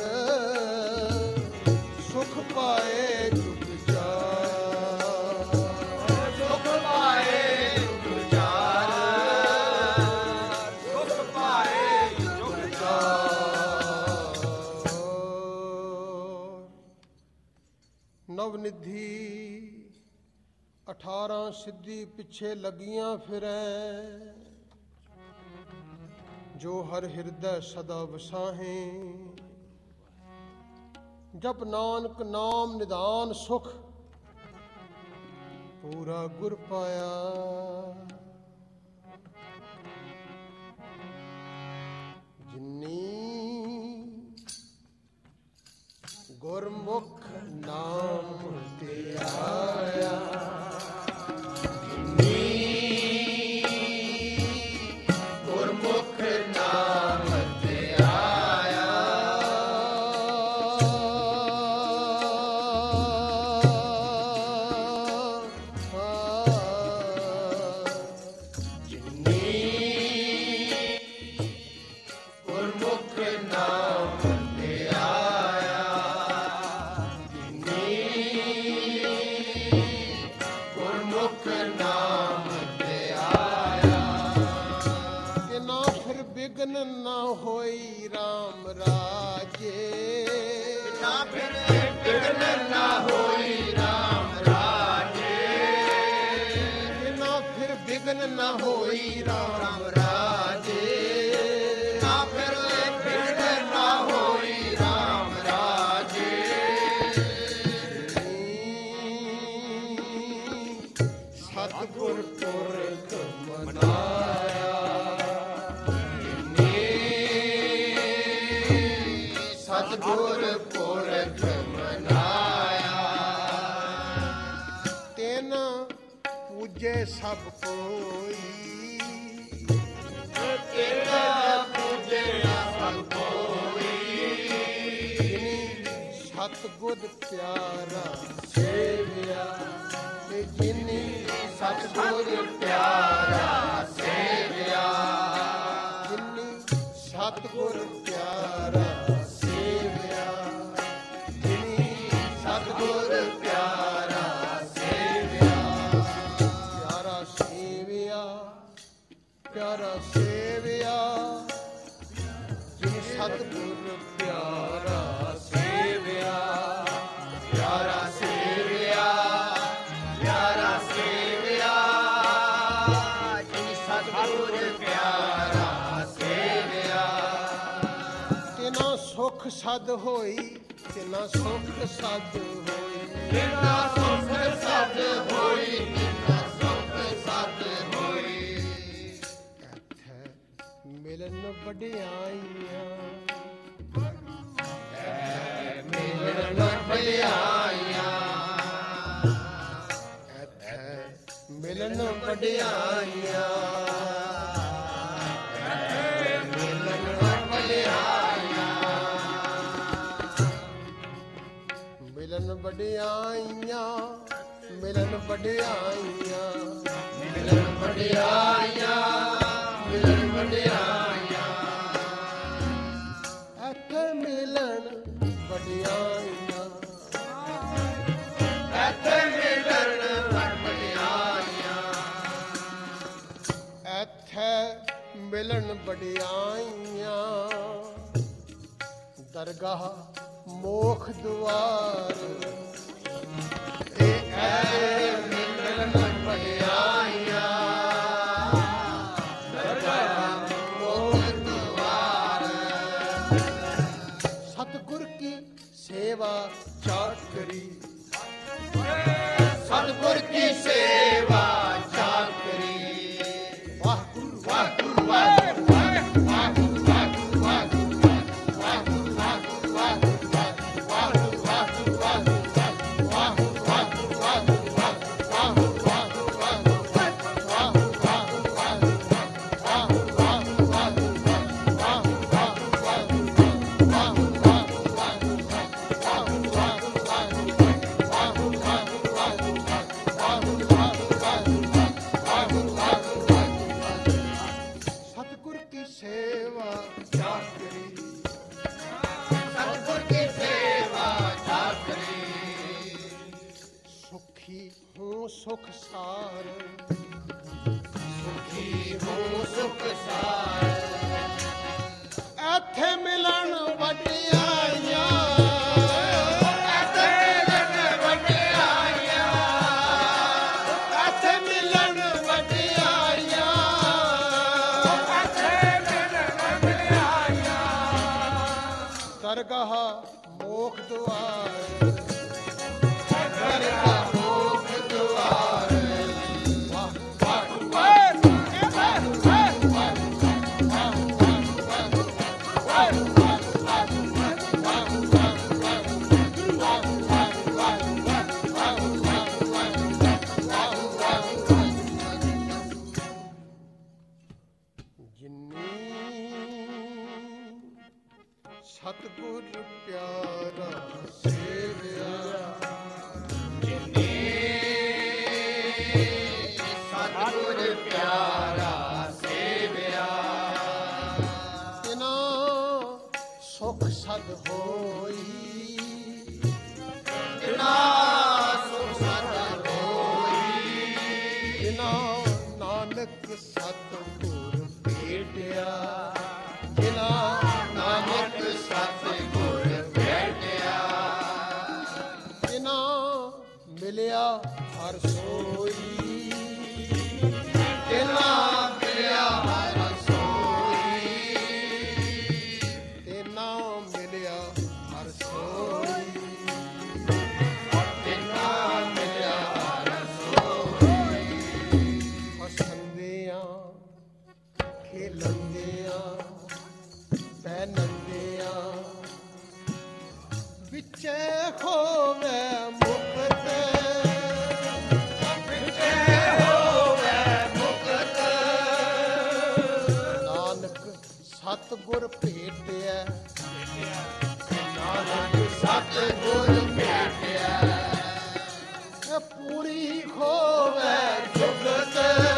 ਸੁਖ ਪਾਏ ਜੁਗ ਚਾਰ। ਸੁਖ ਪਾਏ ਜੁਗ ਚਾਰ। ਸੁਖ ਪਾਏ ਜੁਗ ਨਵਨਿਧੀ 18 ਸਿੱਧੀ ਪਿੱਛੇ ਲੱਗੀਆਂ ਫਿਰੈ। ਜੋ ਹਰ ਹਿਰਦੈ ਸਦਾ ਵਸਾਹੇ। ਜਪ ਨਾਨਕ ਨਾਮ ਨਿਧਾਨ ਸੁਖ, ਪੂਰਾ ਗੁਰ ਪਾਇਆ। ਜਿਨੀ ਗੁਰਮੁਖ ਨਾਮ ਤੇ ਆਇਆ। ਗੁਰਮੁਖ ਨਾਮ ਤੇ ਆਇਆ। ਗੁਰਮੁਖ ਨਾਮ ਤੇ ਆਇਆ। ਗੁਰਮੁਖ ਨਾਮ ਤੇ ਆਇਆ। ਕਿ ਨਾ ਫਿਰ ਬਿਗਨ ਨਾ ਹੋਈ RAM ਰਾਜੇ। ਨਾ ਫਿਰ ਬਿਘਨ ਨਾ ਹੋਈ ਰਾਮ ਰਾਜੇ। ਕਿ ਨਾ ਫਿਰ ਬਿਗਨ ਨਾ ਹੋਈ RAM ਰਾਜੇ। ਨਾ ਫਿਰ ਬਿਘਨ ਨਾ ਹੋਈ ਰਾਮ ਰਾਜੇ। ਸਤਿਗੁਰ ਪੁਰਖ ਮਨਾਇਆ। ਸਤਿਗੁਰ ਪੁਰਖ ਮਨਾਇਆ। ਤਿਨ ਪੂਜੇ ਸਭ ਕੋਈ। ਤੇਰਾ ਪੂਜਿਆ ਸਭ ਕੋਈ। ਜਿਨੀ ਸਤਿਗੁਰ ਪਿਆਰਾ ਸੇਵਿਆ। ਤੇ ਜਿਨੀ ਸਤਿਗੁਰ ਪਿਆਰਾ ਸੇਵਿਆ। ਜਿਨੀ ਸਤਿਗੁਰ ਪਿਆਰਾ ਸੇਵਿਆ। ਜਿਨੀ ਸਤਿਗੁਰ ਪਿਆਰਾ ਸੇਵਿਆ। ਪਿਆਰਾ ਸੇਵਿਆ, ਪਿਆਰਾ ਸੇਵਿਆ। ਜਿਨ ਸਤਿਗੁਰ ਪਿਆਰਾ ਸੇਵਿਆ। ਪਿਆਰਾ ਸੇਵਿਆ। ਸੁਖ ਸਦ ਹੋਈ ਤਿਨਾ ਸੁਖ ਸਦ ਹੋਈ ਜਿੰਨਾ ਸੁਖ ਸਦ ਹੋਈ ਜਿੰਨਾ ਸੁਖ ਸਦ ਹੋਈ ਇੱਥੇ ਮਿਲਨ ਵਡਿਆਈਆਂ ਮਿਲਣ ਵਡਿਆਈਆਂ ਇੱਥੇ ਮਿਲਨ ਵਡਿਆਈਆਂ ਮਿਲਣ ਵਡਿਆਈਆਂ ਮਿਲਨ ਵਡਿਆਈਆਂ ਮਿਲਨ ਵਡਿਆਈਆਂ ਮਿਲਣ ਵਡਿਆਈਆਂ ਮਿਲਣ ਵਡਿਆਈਆਂ ਇੱਥੇ ਮਿਲਨ ਵਡਿਆਈਆਂ ਇੱਥੇ ਮਿਲਣ ਵਡਿਆਈਆਂ ਇੱਥੇ ਮਿਲਣ ਵਡਿਆਈਆਂ ਦਰਗਾਹ ਮੋਖ ਦੁਆਰ ਇਹ ਐ ਮਿਲਣ ਵਡਿਆਈਆਂ ਦਰਗਾਹ ਮੋਖ ਦੁਆਰ ਸਤਿਗੁਰ ਕੀ ਸੇਵਾ ਚਾਕਰੀ ਸਤਿਗੁਰ ਕੀ ਸੇਵਾ ਚਾਕਰੀ ਵਾਹਿਗੁਰੂ ਵਾਹਿਗੁਰੂ ਵਾਹਿਗੁਰੂ ਵਾਹਿਗੁਰੂ ਵਾਹਿਗੁਰੂ ਵਾਹਿਗੁਰੂ ਸਤਿਗੁਰ ਕੀ ਸੇਵਾ ਚਾਕਰੀ ਸਤਿਗੁਰ ਕੀ ਸੇਵਾ ਚਾਕਰੀ ਸੁਖੀ ਹੂੰ ਸੁਖ ਸਾਰ ਸੁਖੀ ਹੋ ਸੁਖ ਸਾਰ ਇੱਥੇ ਮਿਲਣ ਵਡਿਆਈਆਂ ਇੱਥੇ ਮਿਲਣ ਵਡਿਆਈਆਂ ਇੱਥੇ ਮਿਲਣ ਵਡਿਆਈਆਂ ਇੱਥੇ ਮਿਲਣ ਵਡਿਆਈਆਂ ਦਰਗਾਹ ਮੋਖ ਦੁਆਰ ਦਰਗਾਹ ਮੋਖ ਦੁਆਰ ਜਿਨੀ ਸਤਿਗੁਰ ਪਿਆਰਾ ਸੇਵਿਆ ਸਤਿਗੁਰ ਪਿਆਰਾ ਸੇਵਿਆ ਤਿਨਾ ਸੁਖ ਸਦ ਹੋਈ ਬਿਨਾ ਸੁਖ ਸਦ ਹੋਈ ਬਿਨਾ ਨਾਨਕ ਸਤਿਗੁਰ ਭੇਟਿਆ ਬਿਨਾ ਨਾਨਕ ਸਤਿਗੁਰ ਭੇਟਿਆ ਬਿਨਾ ਮਿਲਿਆ ਹਰ ਸੋਈ ਬਿਨਾ ਮਿਲਿਆ ਹਰ ਸੋਈ ਬਿਨਾ ਮਿਲਿਆ ਹਰ ਸੋਈ ਬਿਨਾ ਮਿਲਿਆ ਹਰ ਸੋਈ ਹਸੰਦਿਆਂ ਖੇਲੰਦਿਆਂ ਪਹਿਨੰਦਿਆਂ ਵਿੱਚੇ ਹੋਵੇ ਮੁਕਤ ਨਾਨਕ ਸਤਿਗੁਰ ਭੇਟਿਆ ਨਾਨਕ ਸਤਿਗੁਰ ਭੇਟਿਆ ਇਹ ਪੂਰੀ ਹੋਵੇ ਜੁਗਤ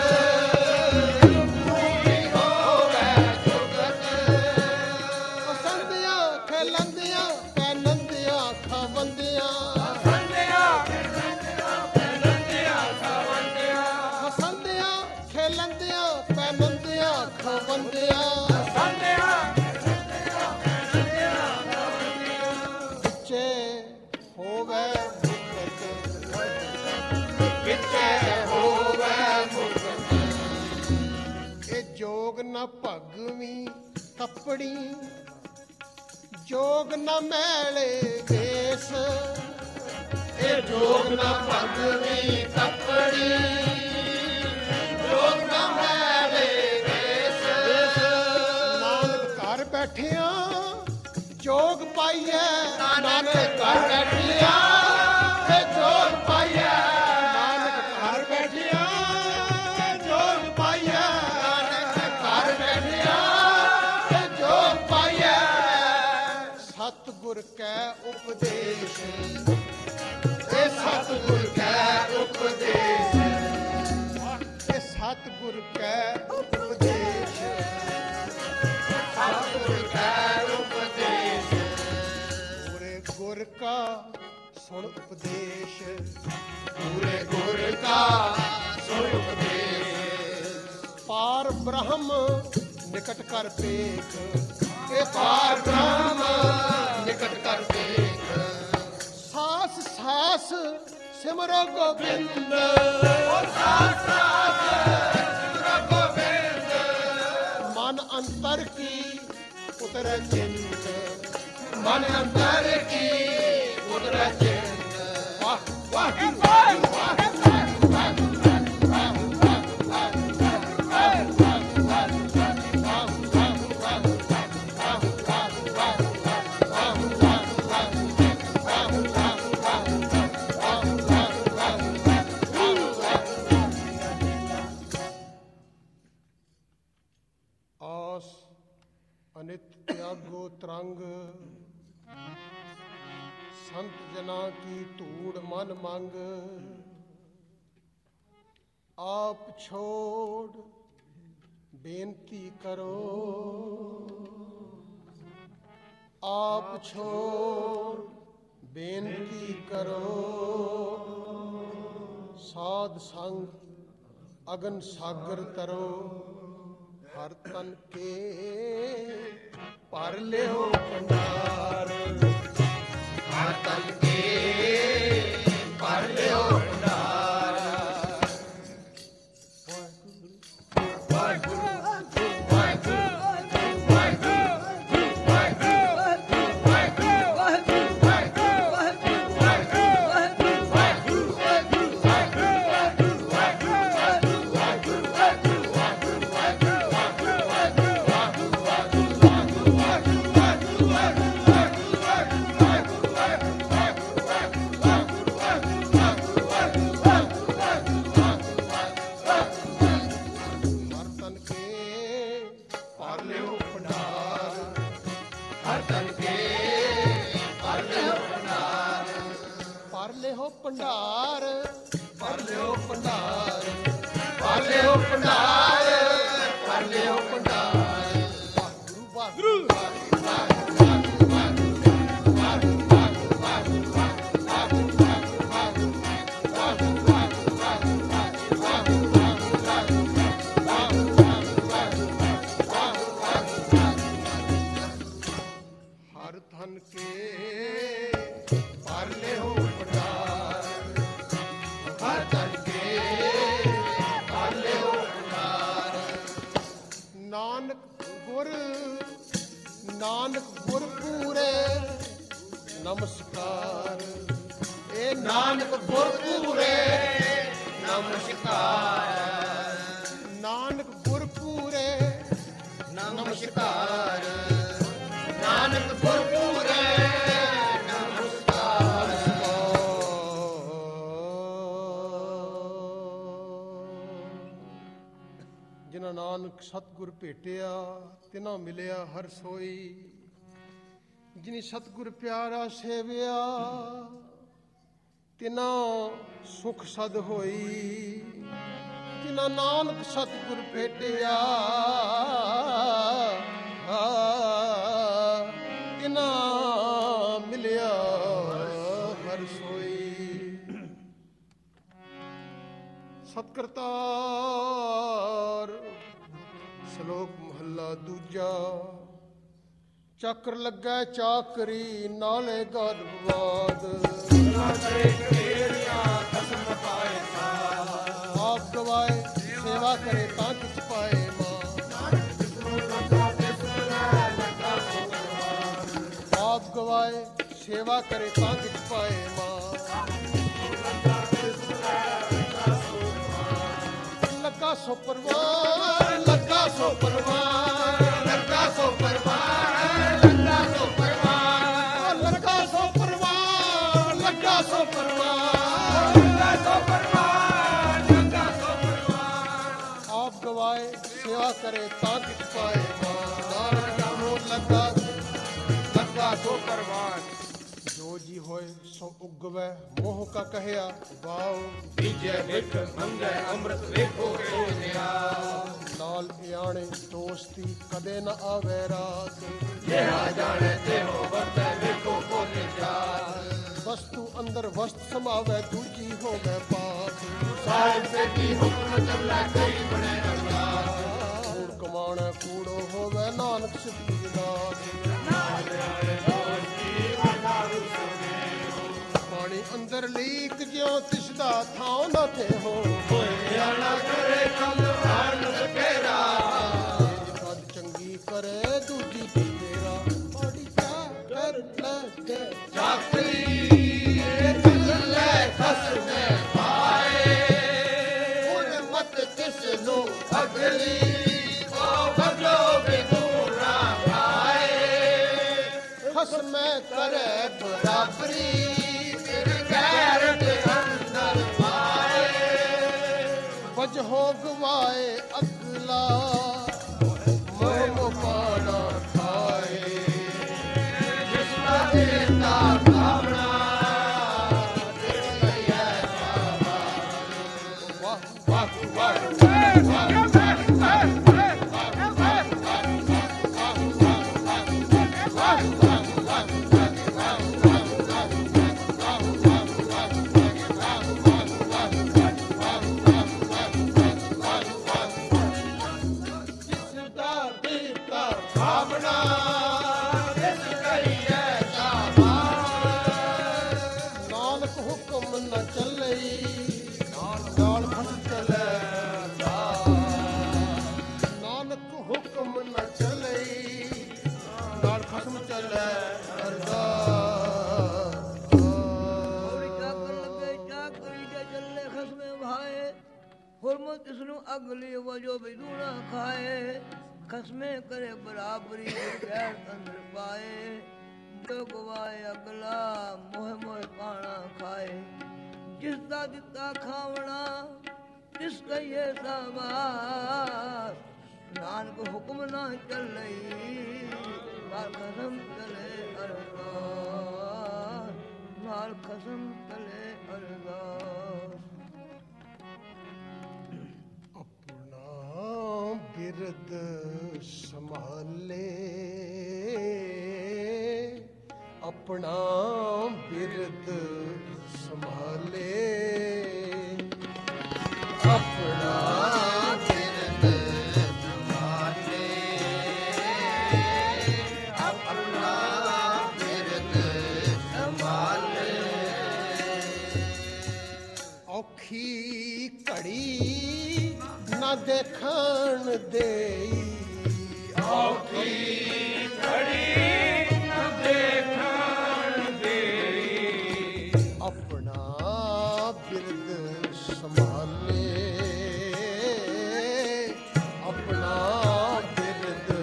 ਪੂਰੀ ਹੋਵੇ ਜੁਗਤ ਹਸੰਦਿਆਂ ਖੇਲੰਦਿਆਂ ਪਹਿਨੰਦਿਆਂ ਖਵੰਦਿਆਂ ਸੰਧਿਆ ਨੰਦਿਆ ਖਵੰਦਿਆ ਹਸੰਦਿਆਂ ਖੇਲੰਦਿਆਂ ਪਹਿਨੰਦਿਆਂ ਖਵੰਦਿਆਂ ਸੰਧਿਆ ਵਿੱਚੇ ਹੋਵੇ ਮੁਕਤ ਕਿਤੇ ਹੋਵੇ ਮੁਕਤ ਇਹ ਜੋਗ ਨਾ ਭਗਵੀਂ ਕੱਪੜੀ ਜੋਗ ਨਾ ਮੈਲੇ ਵੇਸ, ਇਹ ਜੋਗ ਨਾ ਭਗਵੀ ਕੱਪੜੀ, ਜੋਗ ਨਾ ਮੈਲੇ ਵੇਸ। ਨਾਨਕ ਘਰ ਬੈਠਿਆ ਜੋਗ ਪਾਈਐ, ਨਾਨਕ ਘਰ ਬੈਠਿਆ ਇਹ ਜੋਗ ਪਾਈਐ, ਨਾਨਕ ਘਰ ਬੈਠਿਆ ਜੋਗ ਪਾਈਐ, ਨਾਨਕ ਘਰ ਬੈਠਿਆ ਇਹ ਜੋਗ ਪਾਈਐ। ਸਤਿਗੁਰ ਕੈ ਉਪਦੇਸ਼, ਇਹ ਸਤਿਗੁਰ ਕੈ ਉਪਦੇਸ਼, ਇਹ ਸਤਿਗੁਰ ਕੈ ਉਪਦੇਸ਼, ਸਤਿਗੁਰ ਕੈ ਉਪਦੇਸ਼। ਪੂਰੇ ਗੁਰ ਕਾ ਸੁਣ ਉਪਦੇਸ਼, ਪੂਰੇ ਗੁਰ ਕਾ ਸੁਣ ਉਪਦੇਸ਼। ਪਾਰ ਬ੍ਰਹਮ ਨਿਕਟ ਕਰ ਪੇਖ, ਇਹ ਪਾਰ ਬ੍ਰਹਮ ਨਿਕਟ ਕਰ ਦੇਖ। ਸਾਸ ਸਾਸ ਸਿਮਰੋ ਗੋਬਿੰਦ, ਸਾਸ ਸਾਸ ਸਿਮਰੋ ਗੋਬਿੰਦ, ਮਨ ਅੰਤਰ ਕੀ ਉਤਰ ਚਿੰਤ, ਮਨ ਅੰਦਰ ਕੀ ਉਦਰ ਚਿੰਤ। ਵਾਹ ਵਾਹ ਆਸ ਅਨਿਤ ਤਿਆਗੋ ਤਰੰਗ, ਸੰਤ ਜਨਾ ਕੀ ਧੂੜ ਮਨ ਮੰਗ। ਆਪ ਛੋੜ ਬੇਨਤੀ ਕਰੋ, ਆਪ ਛੋੜ ਬੇਨਤੀ ਕਰੋ। ਸਾਧ ਸੰਗ ਅਗਨ ਸਾਗਰ ਤਰੋ, ਹਰ ਤਨ ਕੇ ਭਰ ਲਿਓ ਭੰਡਾਰ, ਹਰ ਤਨ ਕੇ ਭਰ ਲਿਓ ਭੰਡਾਰ। ਵਾਹਿਗੁਰੂ ਵਾਹਿਗੁਰੂ ਹਰ ਤਨ ਕੇ ਭਰ ਲਿਓ ਭੰਡਾਰ, ਹਰ ਤਨ ਕੇ ਭਰ ਲਿਓ ਭੰਡਾਰ। ਭਰ ਲਿਓ ਭੰਡਾਰ, ਭਰ ਲਿਓ ਭੰਡਾਰ, ਭਰ ਲਿਓ ਭੰਡਾਰ, ਭਰ ਲਿਓ ਭੰਡਾਰ। ਵਾਹਿਗੁਰੂ ਵਾਹਿਗੁਰੂ। ਹਰ ਧਨ ਕੇ ਭਰ ਲਿਓ ਭੰਡਾਰ, ਹਰ ਤਨ ਕੇ ਭਰ ਲਿਓ ਭੰਡਾਰ। ਨਾਨਕ ਗੁਰ ਪੂਰੇ ਨਮਸਕਾਰ। ਇਹ ਨਾਨਕ ਗੁਰ ਪੂਰੇ ਨਮਸਕਾਰ, ਨਾਨਕ ਗੁਰ ਪੂਰੇ ਨਮਸਕਾਰ। ਨਾਨਕ ਗੁਰ ਪੂਰੇ ਨਮਸਕਾਰ। ਜਿਨ੍ਹਾਂ ਨਾਨਕ ਸਤਿਗੁਰ ਭੇਟਿਆ ਤਿਨਾਂ ਮਿਲਿਆ ਹਰ ਸੋਈ। ਜਿਨੀ ਸਤਿਗੁਰ ਪਿਆਰਾ ਸੇਵਿਆ ਤਿਨਾਂ ਸੁਖ ਸਦ ਹੋਈ। ਜਿਨ੍ਹਾਂ ਨਾਨਕ ਸਤਿਗੁਰ ਭੇਟਿਆ ਤਿਨਾਂ ਮਿਲਿਆ ਹਰ ਸੋਈ। ਸਤਿਕਰਤਾਰ ਸ਼ਲੋਕ ਮਹੱਲਾ ਦੂਜਾ। ਚੱਕਰ ਲੱਗਾ ਚਾਕਰੀ ਨਾਲੇ ਗਰਵਾਦ। ਆਪ ਗਵਾਏ ਸੇਵਾ ਕਰੇ ਤਾਂ ਕਿਛ ਪਾਏ ਮਾਂ। ਸੇਵਾ ਕਰੇ ਤਾਂ ਕਿਛ ਪਾਏ ਮਾਂ ਲੱਗਾ ਸੋ ਪਰਵਾਰ ਲੱਗਾ ਸੋ ਪਰਵਾਰ ਲੱਗਾ ਸੋ ਪਰਵਾਰ ਲੱਗਾ ਸੋ ਪਰਵਾਰ ਲੱਗਾ ਸੋ ਪਰਵਾਰ ਲੱਗਾ ਸੋ ਪਰਵਾਰ ਲੱਗਾ ਸੋ ਪਰਵਾਰ ਲੱਗਾ ਸੋ ਪਰਵਾਰ ਆਪ ਗਵਾਏ ਸੇਵਾ ਕਰੇ ਤਾਂ ਕਿਛ ਪਾਏ ਮਾਂ ਨਾਨਕ ਨਾਮੋ ਲੱਗਾ ਸੋ ਪਰਵਾਰ ਜੋ ਜੀ ਹੋਏ ਸੋ ਉਗਵੈ ਮੋਹ ਕਾ ਕਹਿਆ ਵਾਉ ਬੀਜੇ ਵਿਖ ਮੰਗੈ ਅੰਮ੍ਰਿਤ ਵੇਖੋ ਸੋਨਿਆ ਨਾਲ ਇਆਣੇ ਦੋਸਤੀ ਕਦੇ ਨ ਆਵੇ ਰਾਤ ਜਿਹੜਾ ਜਾਣੇ ਤੇ ਹੋ ਵਰਤੈ ਵੇਖੋ ਕੋਨੇ ਜਾ ਵਸਤੂ ਅੰਦਰ ਵਸਤ ਸਮਾਵੇ ਦੂਜੀ ਹੋਵੇ ਪਾਸ ਸਾਹਿਬ ਸੇ ਕੀ ਹੁਕਮ ਚੱਲੈ ਕਈ ਬਣੇ ਰੰਗਾ ਕੂੜ ਕਮਾਣਾ ਕੂੜੋ ਹੋਵੇ ਨਾਨਕ ਸਿੱਧੀ ਦਾਸ ਪਾਣੀ ਅੰਦਰ ਲੀਕ ਜਿਉ ਤਿਸਦਾ ਥਾਂ ਨਾ ਤੇ ਹੋ ਆਣਾ ਕਰੇ ਕੰਮ ਹਰਨ ਸਕੇਰਾ ਕਦ ਚੰਗੀ ਕਰੇ ਦੂਜੀ ਤੇਰਾ ਔੜੀ ਚਾ ਕਰ ਲੈ ਚਾਕਰੀ ਚੱਲੇ ਖਸਮੇ ਪਾਏ ਹੁਣ ਮਤ ਕਿਸ ਨੂੰ ਅਗਲੀ ਉਹ ਭਜੋ ਬਿਦੂਰਾ ਖਾਏ ਖਸਮੈ ਕਰੇ ਬਰਾਬਰੀ ਗੈਰਤ ਅੰਦਰ ਪਾਏ ਵਜਹੋ ਗਵਾਏ ਅਗਲਾ ਮੋਹ ਪਾਣਾ ਖਾਏ ਜਿਸ ਦਾ ਦੇਤਾ ਭਾਵਨਾ ਵਾਹ ਵਾਹ ਭਾਵਨਾ ਇਸ ਕਰੀਏ ਸਾਮਾਨ ਨਾਨਕ ਹੁਕਮ ਨ ਚੱਲਈ ਨਾਲ ਫਸ ਚਲੇ ਨਾਨਕ ਹੁਕਮ ਨ ਚੱਲਈ ਨਾਲ ਖਸਮ ਚਲੇ ਔਰ ਚਾਕਰ ਲੱਗੇ ਚਾਕਰੀ ਜੇ ਚੱਲੇ ਖਸਮੇ ਭਾਏ ਹੁਰਮਤ ਇਸ ਨੂੰ ਅਗਲੀ ਵਜੋ ਬਿਦੂਣਾ ਖਾਏ ਖਸਮੇ ਕਰੇ ਬਰਾਬਰੀ ਗੈਰ ਅੰਦਰ ਪਾਏ ਜੋ ਗਵਾਏ ਅਗਲਾ ਮੋਹ ਮੋਹ ਪਾਣਾ ਖਾਏ ਜਿਸ ਦਾ ਦਿੱਤਾ ਖਾਵਣਾ ਤਿਸ ਕਹੀਏ ਸਾਬਾਸ ਨਾਨਕ ਹੁਕਮ ਨਾ ਚੱਲਈ ਨਾਲ ਖਸਮ ਚਲੇ ਅਰਦਾਸ ਨਾਲ ਖਸਮ ਚਲੇ ਅਰਦਾਸ ਆਪਣਾ ਬਿਰਦ ਸੰਭਾਲੇ ਆਪਣਾ ਬਿਰਦ ਸੰਭਾਲੇ ਆਪਣਾ ਬਿਰਦ ਸੰਭਾਲੇ ਆਪਣਾ ਬਿਰਦ ਸੰਭਾਲੇ ਔਖੀ ਘੜੀ ਨਾ ਦੇਖਣ ਦੇਈ ਔਖੀ ਘੜੀ ਨਾ ਦੇਖਣ ਦੇਈ ਆਪਣਾ ਬਿਰਦ ਸੰਭਾਲੇ ਆਪਣਾ ਬਿਰਦ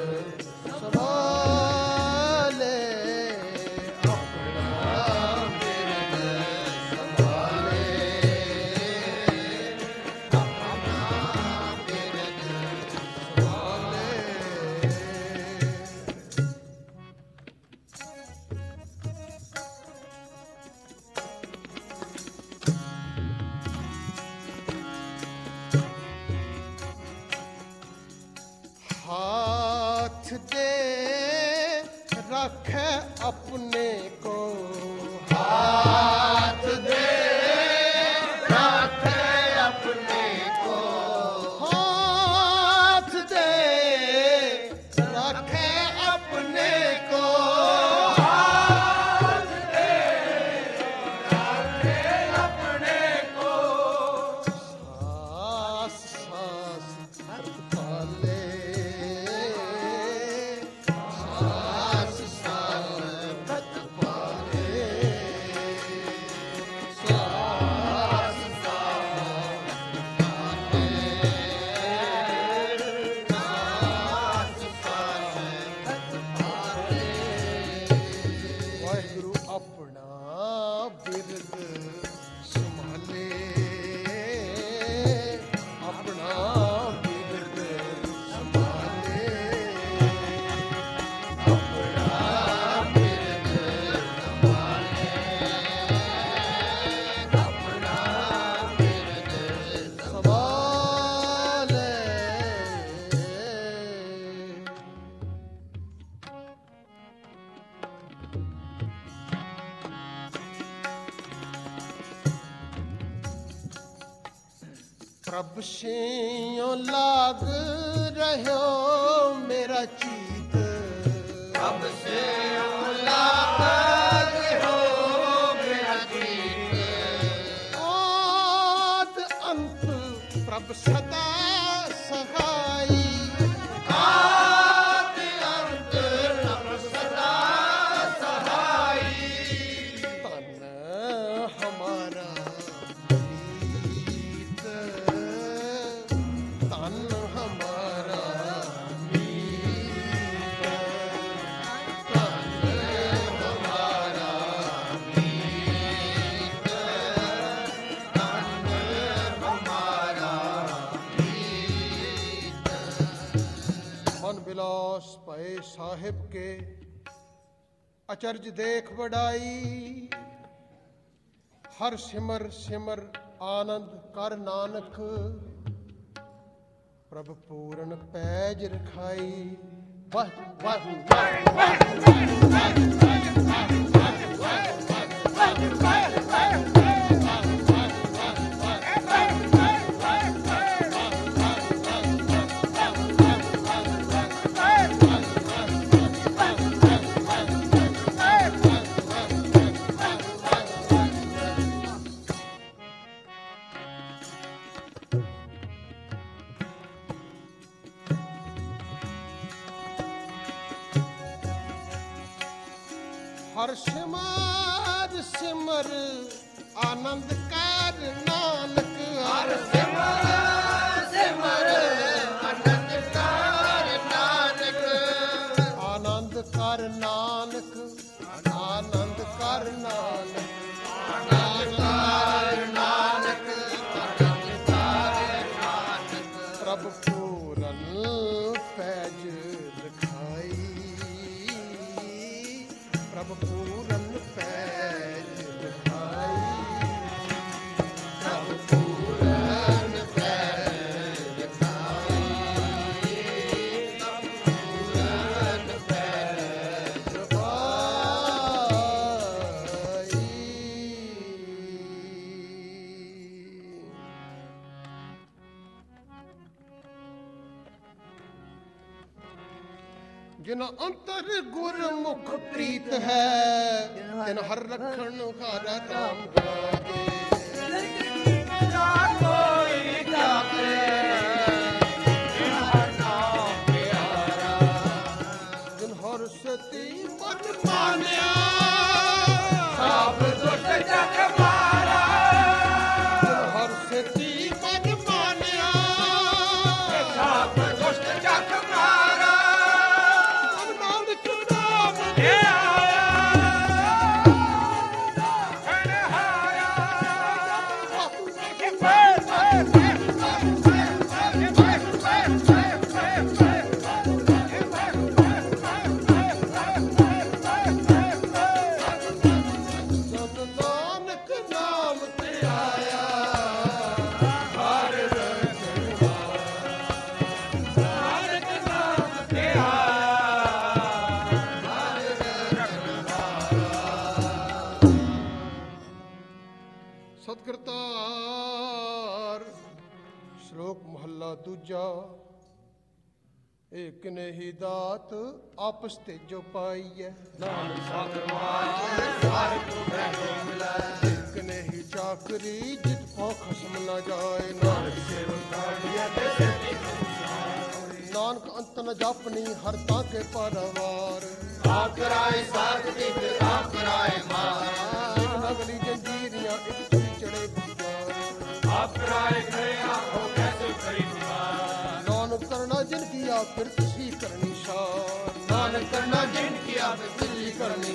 ਸੰਭਾਲੇ ਆਪਣਾ ਬਿਰਦ ਸੰਭਾਲੇ हाथ दे रखे अपने को हाथ दे रखे अपने को हाथ दे रखे अपने को हाथ दे रखे अपने को सांस सांस धर पाले सांस सांस धर पाले ਪ੍ਰਭ ਸਿਉ ਲਾਗ ਰਹਿਓ ਮੇਰਾ ਚੀਤ ਪ੍ਰਭ ਸਿਉ ਲਾਗ ਰਹਿਓ ਮੇਰਾ ਚੀਤ ਆਦ ਅੰਤ ਪ੍ਰਭ ਸਦਾ ਸਹਾਈ ਆਦ ਅੰਤ ਪ੍ਰਭ ਸਦਾ ਸਹਾਈ ਧਨ ਹਮਾਰਾ ਮੀਤ ਧਨ ਹਮਾਰਾ ਮੀਤ ਧਨ ਹਮਾਰਾ ਮੀਤ ਧਨ ਹਮਾਰਾ ਮੀਤ ਮਨ ਬਿਲਾਸ ਭਏ ਸਾਹਿਬ ਕੇ ਅਚਰਜ ਦੇਖ ਵਡਾਈ ਹਰ ਸਿਮਰ ਸਿਮਰ ਆਨੰਦ ਕਰ ਨਾਨਕ ਪ੍ਰਭ ਪੂਰਨ ਪੈਜ ਰਖਾਈ ਵਾਹ ਵਾਹ ਹਰ ਸਿਮਰ ਸਿਮਰ ਆਨੰਦ ਕਰ ਨਾਨਕ ਹਰ ਸਿਮਰ ਸਿਮਰ ਆਨੰਦ ਕਰ ਨਾਨਕ ਆਨੰਦ ਕਰ ਨਾਨਕ ਆਨੰਦ ਕਰ ਨਾਨਕ ਆਨੰਦ ਕਰ ਨਾਨਕ ਆਨੰਦ ਕਰ ਨਾਨਕ ਪ੍ਰਭ ਪੂਰਨ ਪੈਜ ਰਖਾਈ ਪ੍ਰਭ ਪੂਰਨ ਪੈਜ ਰਖਾਈ ਪ੍ਰਭ ਪੂਰਨ ਪੈਜ ਰਖਾਈ ਪ੍ਰਭ ਪੂਰਨ ਪੈਜ ਰਖਾਈ ਜਿਨ ਅੰਤਰ ਗੁਰਮੁਖ ਪ੍ਰੀਤ ਹੈ ਤਿਨ ਹਰ ਰਖਣ ਹਰ ਰਾਮ ਗਾਵੇ ਕੋਈ ਜਾਪੇ ਹਰ ਨਾਮ ਪਿਆਰਾ ਜਿਨ ਹਰ ਸਤੀ ਮਨ ਮਾਨਿਆ ਸਭ ਦੁੱਖ ਜਗ ਮਾਰਾ ਜਿਨ ਹਰ ਸਤੀ ਮਨ ਮਾਨਿਆ ਸਭ ਦੁੱਖ ਜਗ ਮਾਰਾ ਨਾਨਕ ਨਾਮ ਜਨ ਨਾਨਕ ਨਾਮ ਤੇ ਆਇਆ ਹਰ ਸਤਿਕਰਤਾਰ ਸ਼ਲੋਕ ਮਹੱਲਾ ਦੂਜਾ ਏਕ ਨਹੀਂ ਦਾਤ ਆਪਸ ਤੇ ਜੋ ਪਾਈਐ ਨਾਨਕ ਸਤਿ ਹਰ ਕੋ ਬੈਠੋ ਮਿਲਾਏ ਏਕ ਨਹੀਂ ਚਾਕਰੀ ਜਿਤ ਪੋ ਖਸਮ ਨਾ ਜਾਏ ਨਾਨਕ ਸੇਵਨ ਕਾੜੀਐ ਤੇ ਸੇਤੀ ਨਾਨਕ ਅੰਤ ਨ ਜਾਪਨੀ ਹਰ ਤਾਂ ਕੇ ਪਰਵਾਰ ਆਪ ਕਰਾਏ ਸਾਥ ਦੀ ਆਪ ਕਰਾਏ ਮਾਰ ਇੱਕ ਨਗਲੀ ਜੰਜੀਰੀਆਂ ਇੱਕ ਚੁਰੀ ਚੜੇ ਬੁਝਾਰ ਆਪ ਕਰਾਏ ਗਏ ਆਖੋ ਕੈਸੇ ਕਰੀ ਪੁਕਾਰ ਨਾਨਕ ਕਰਨਾ ਜਿਨ ਕੀਆ ਫਿਰ ਤੁਸੀਂ ਕਰਨੀ ਸ਼ਾਨ ਨਾਨਕ ਕਰਨਾ ਜਿਨ ਕੀ ਆਪ ਤੁਸੀਂ ਕਰਨੀ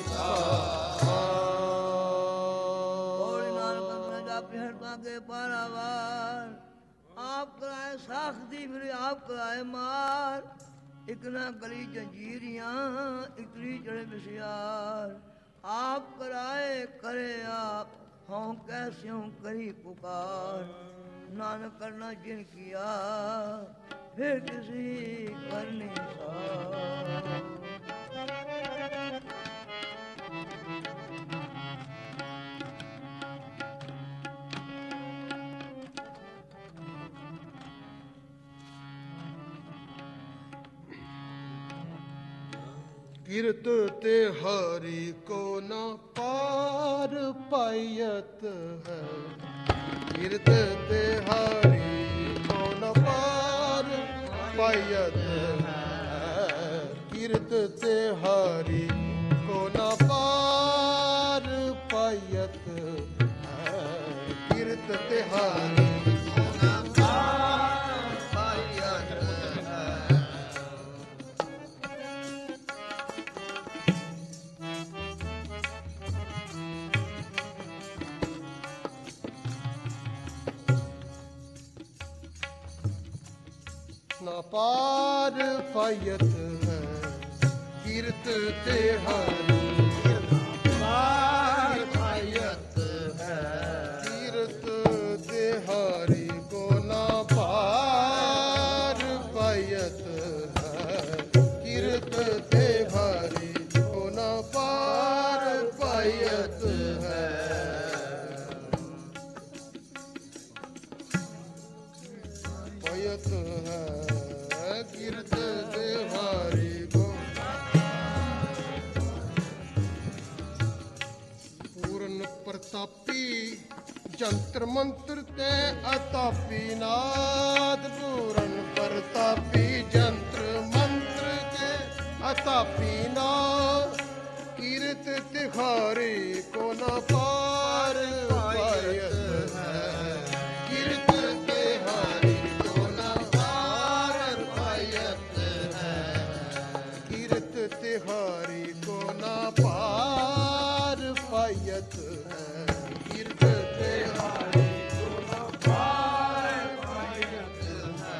और नानक अंतर जापे हरता के पारावार आप कराए साखती फिर आप कराए मार इकना गली जंजीरियां इतनी चढ़े बिसियार आप कराए करे आप हों कैसे हों करी पुकार नानक करना जिन किया फिर किसी करने सा किरत तिहारी को न पार पायत है, किरत तिहारी को न पार पायत है, किरत तिहारी को न पार पायत है, किरत तिहारी को न पार पायत है। न पार पायत है कीर्त तिहारी, पार पायत है कीर्त तिहारी को न पार पायत है, कीर्त तिहारी को न पार पायत है। पायत है कीर्त तिहारी को, पूर्ण प्रतापी जंत्र मंत्र ते अतापी नाद, पूर्ण प्रतापी जंत्र मंत्र ते अतापी नाद, कीर्त तिहारी को न पार पायत है, कीर्त तिहारी को न पार पायत है, कीर्त तिहारी को न पार पायत है, कीर्त तिहारी को न पार पायत है।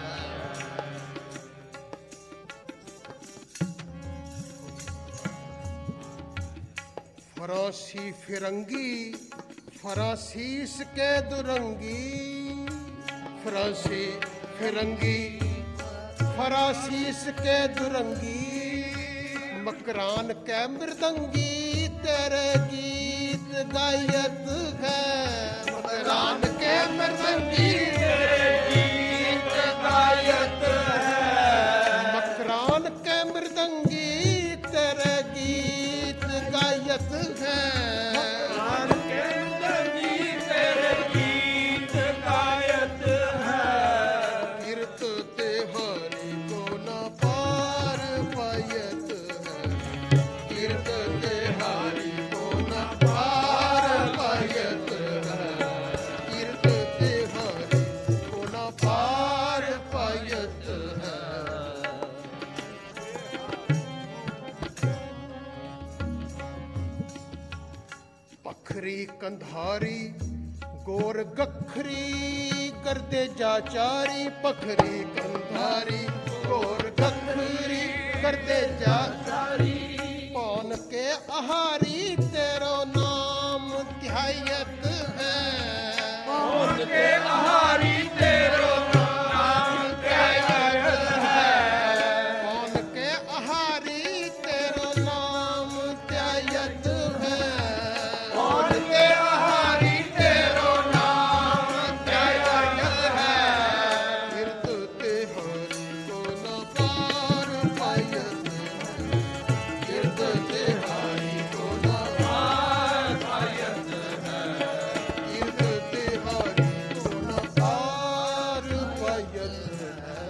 फरासी फिरंगी फरासीस के दुरंगी, फरासी फिरंगी फरासीस के दुरंगी, मकरान के मृदंगी तेरे गीत गायत है, मकरान के मृदंगी तेरे गीत गायत है, मकरान के मृदंगी तेरे गीत गायत है, मकरान के मृदंगी तेरे गीत गायत है, कीर्त तिहारी को न पार पायत है, कीर्त तिहारी को न पार पायत है, कीर्त तिहारी को न पार पायत है। पखरी कंधारी गोर गखरी करते जाचारी, पखरी कंधारी गोर गखरी करते जाचारी, पौन के आहारी तेरो नाम ध्यायत है, पौन के आहारी तेरो नाम ध्यायत है, पौन के आहारी तेरो नाम ध्यायत है, पौन के आहारी तेरो नाम ध्यायत है, कीर्त तिहारी को न पार पायत है, कीर्त तिहारी को न पार पायत है, कीर्त तिहारी को न पार पायत है।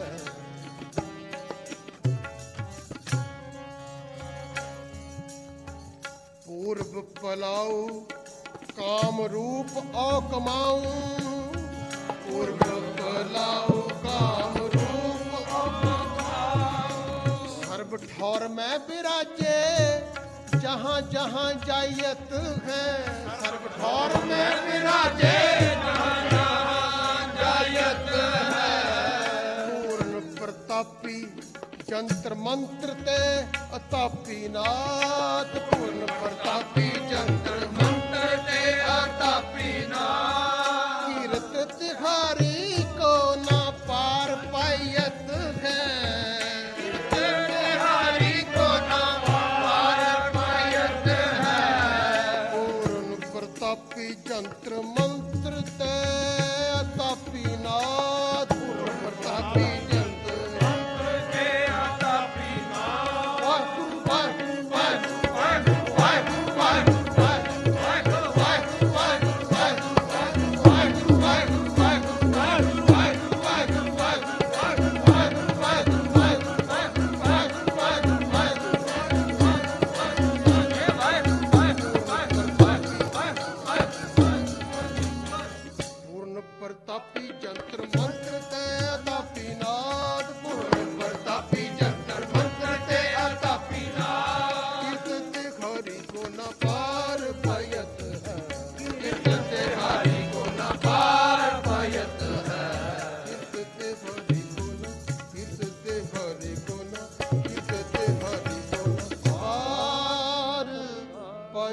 पूर्व पलाऊ काम रूप औ कमाऊं, पूर्व पलाऊ काम रूप औ कमाऊं, सर्व ठौर में विराजे जहां जहां जायत है, सर्व ठौर में विराजे जहां जहां जायत है, पूर्ण प्रतापी जंत्र मंत्र ते अतापी नाथ, पूर्ण प्रतापी जंत्र मंत्र ते अतापी नाथ, कीर्त तिहारी को न पार पायत है, कीर्त तिहारी को न पार पायत है, पूर्ण प्रतापी जंत्र मंत्र ते अतापी नाथ, पूर्ण प्रतापी जंत्र मंत्र ते अतापी नाथ, वाह वाह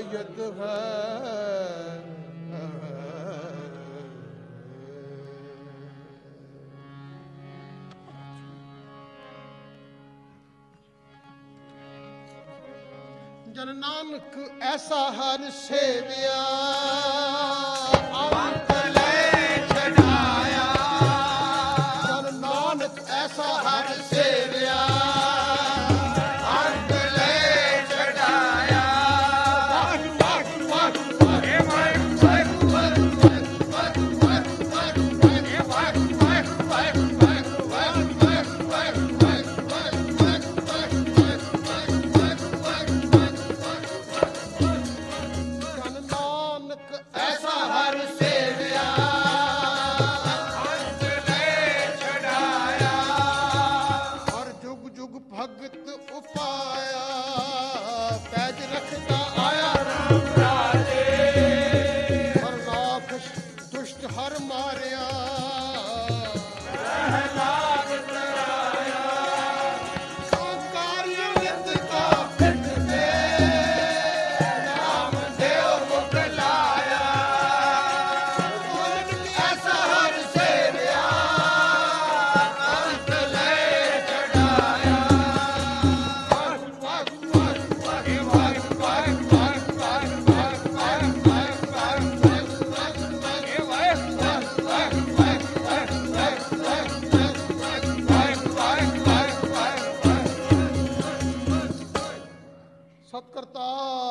ਇਨਾਇਤ ਹੈ। ਜਨ ਨਾਨਕ ਐਸਾ ਹਰ ਸੇਵਿਆ ਅੰਤ ਲੈ ਛਡਾਇਆ। ਜਨ ਨਾਨਕ ਐਸਾ ਹਰ ਸੇਵਿਆ ਅੰਤ ਲੈ ਛਡਾਇਆ। ਵਾਹਿਗੁਰੂ ਵਾਹਿਗੁਰੂ ਵਾਹਿਗੁਰੂ ਐਸਾ ਹਰ ਸੇਵਿਆ ਅੰਤ ਲੈ ਛਡਾਇਆ। ਹਰ ਜੁਗ ਜੁਗ ਭਗਤ ਉਪਾਇਆ ਪੈਜ ਰੱਖਦਾ ਆਇਆ ਰਾਮ ਰਾਜੇ। ਹਰ ਨਾਥ ਦੁਸ਼ਟ ਹਰ ਮਾਰਿਆ ਪ੍ਰਹਿਲਾਦ ਤਰਾਇਆ। ਸੰਕਾਰੀ ਨਿਤ ਕਾ ਪਿੱਠ ਤੇ ਨਾਮ ਦੇਵ ਮੁਖ ਲਾਇਆ। ਐਸਾ ਹਰ ਸੇਵਿਆ ਅੰਤ ਲੈ ਛਡਾਇਆ। ਸਤਿਕਰਤਾ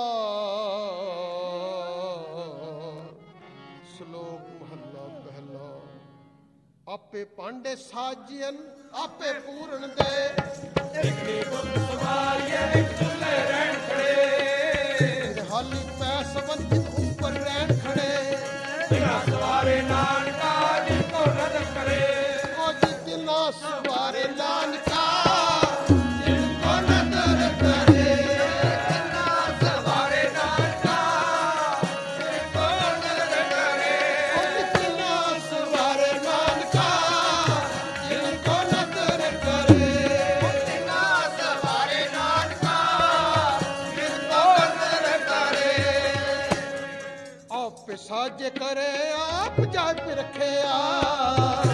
ਸ਼ਲੋਕ ਮਹੱਲਾ ਪਹਿਲਾ। ਆਪੇ ਪਾਂਡੇ ਸਾਜੀਨ ਆਪੇ ਪੂਰਨ ਦੇ। ਇਕੜੀ ਬੁੱਧ ਸਵਾਰੀਏ ਚੁੱਲੇ ਰਹਿਣ ਖੜੇ। ਹਾਲੀ ਪੈ ਸੰਬੰਧਿਤ ਉੱਪਰ ਰਹਿਣ ਖੜੇ। ਬਿਨਾ ਸਵਾਰੇ ਨਾਨਕਾ ਜਿਨ ਕੋ ਨਦਰ ਕਰੇ। ਉਹ ਜਿਤਨਾ ਸਵਾਰੇ ਨਾਨਕਾ ਜਿਨ ਕੋ ਨਦਰ ਕਰੇ। ਬਿਨਾ ਸਵਾਰੇ ਨਾਨਕਾ ਜਿਨ ਕੋ ਨਦਰ ਕਰੇ। ਉਹ ਜਿਤਨਾ ਸਵਾਰੇ ਨਾਨਕਾ ਜਿਨ ਕੋ ਨਦਰ ਕਰੇ। ਬਿਨਾ ਸਵਾਰੇ ਨਾਨਕਾ ਜਿਨ ਕੋ ਨਦਰ ਕਰੇ। ਆਪੇ ਸਾਜੇ ਕਰੇ ਆਪ ਜਾਪ ਰੱਖਿਆ।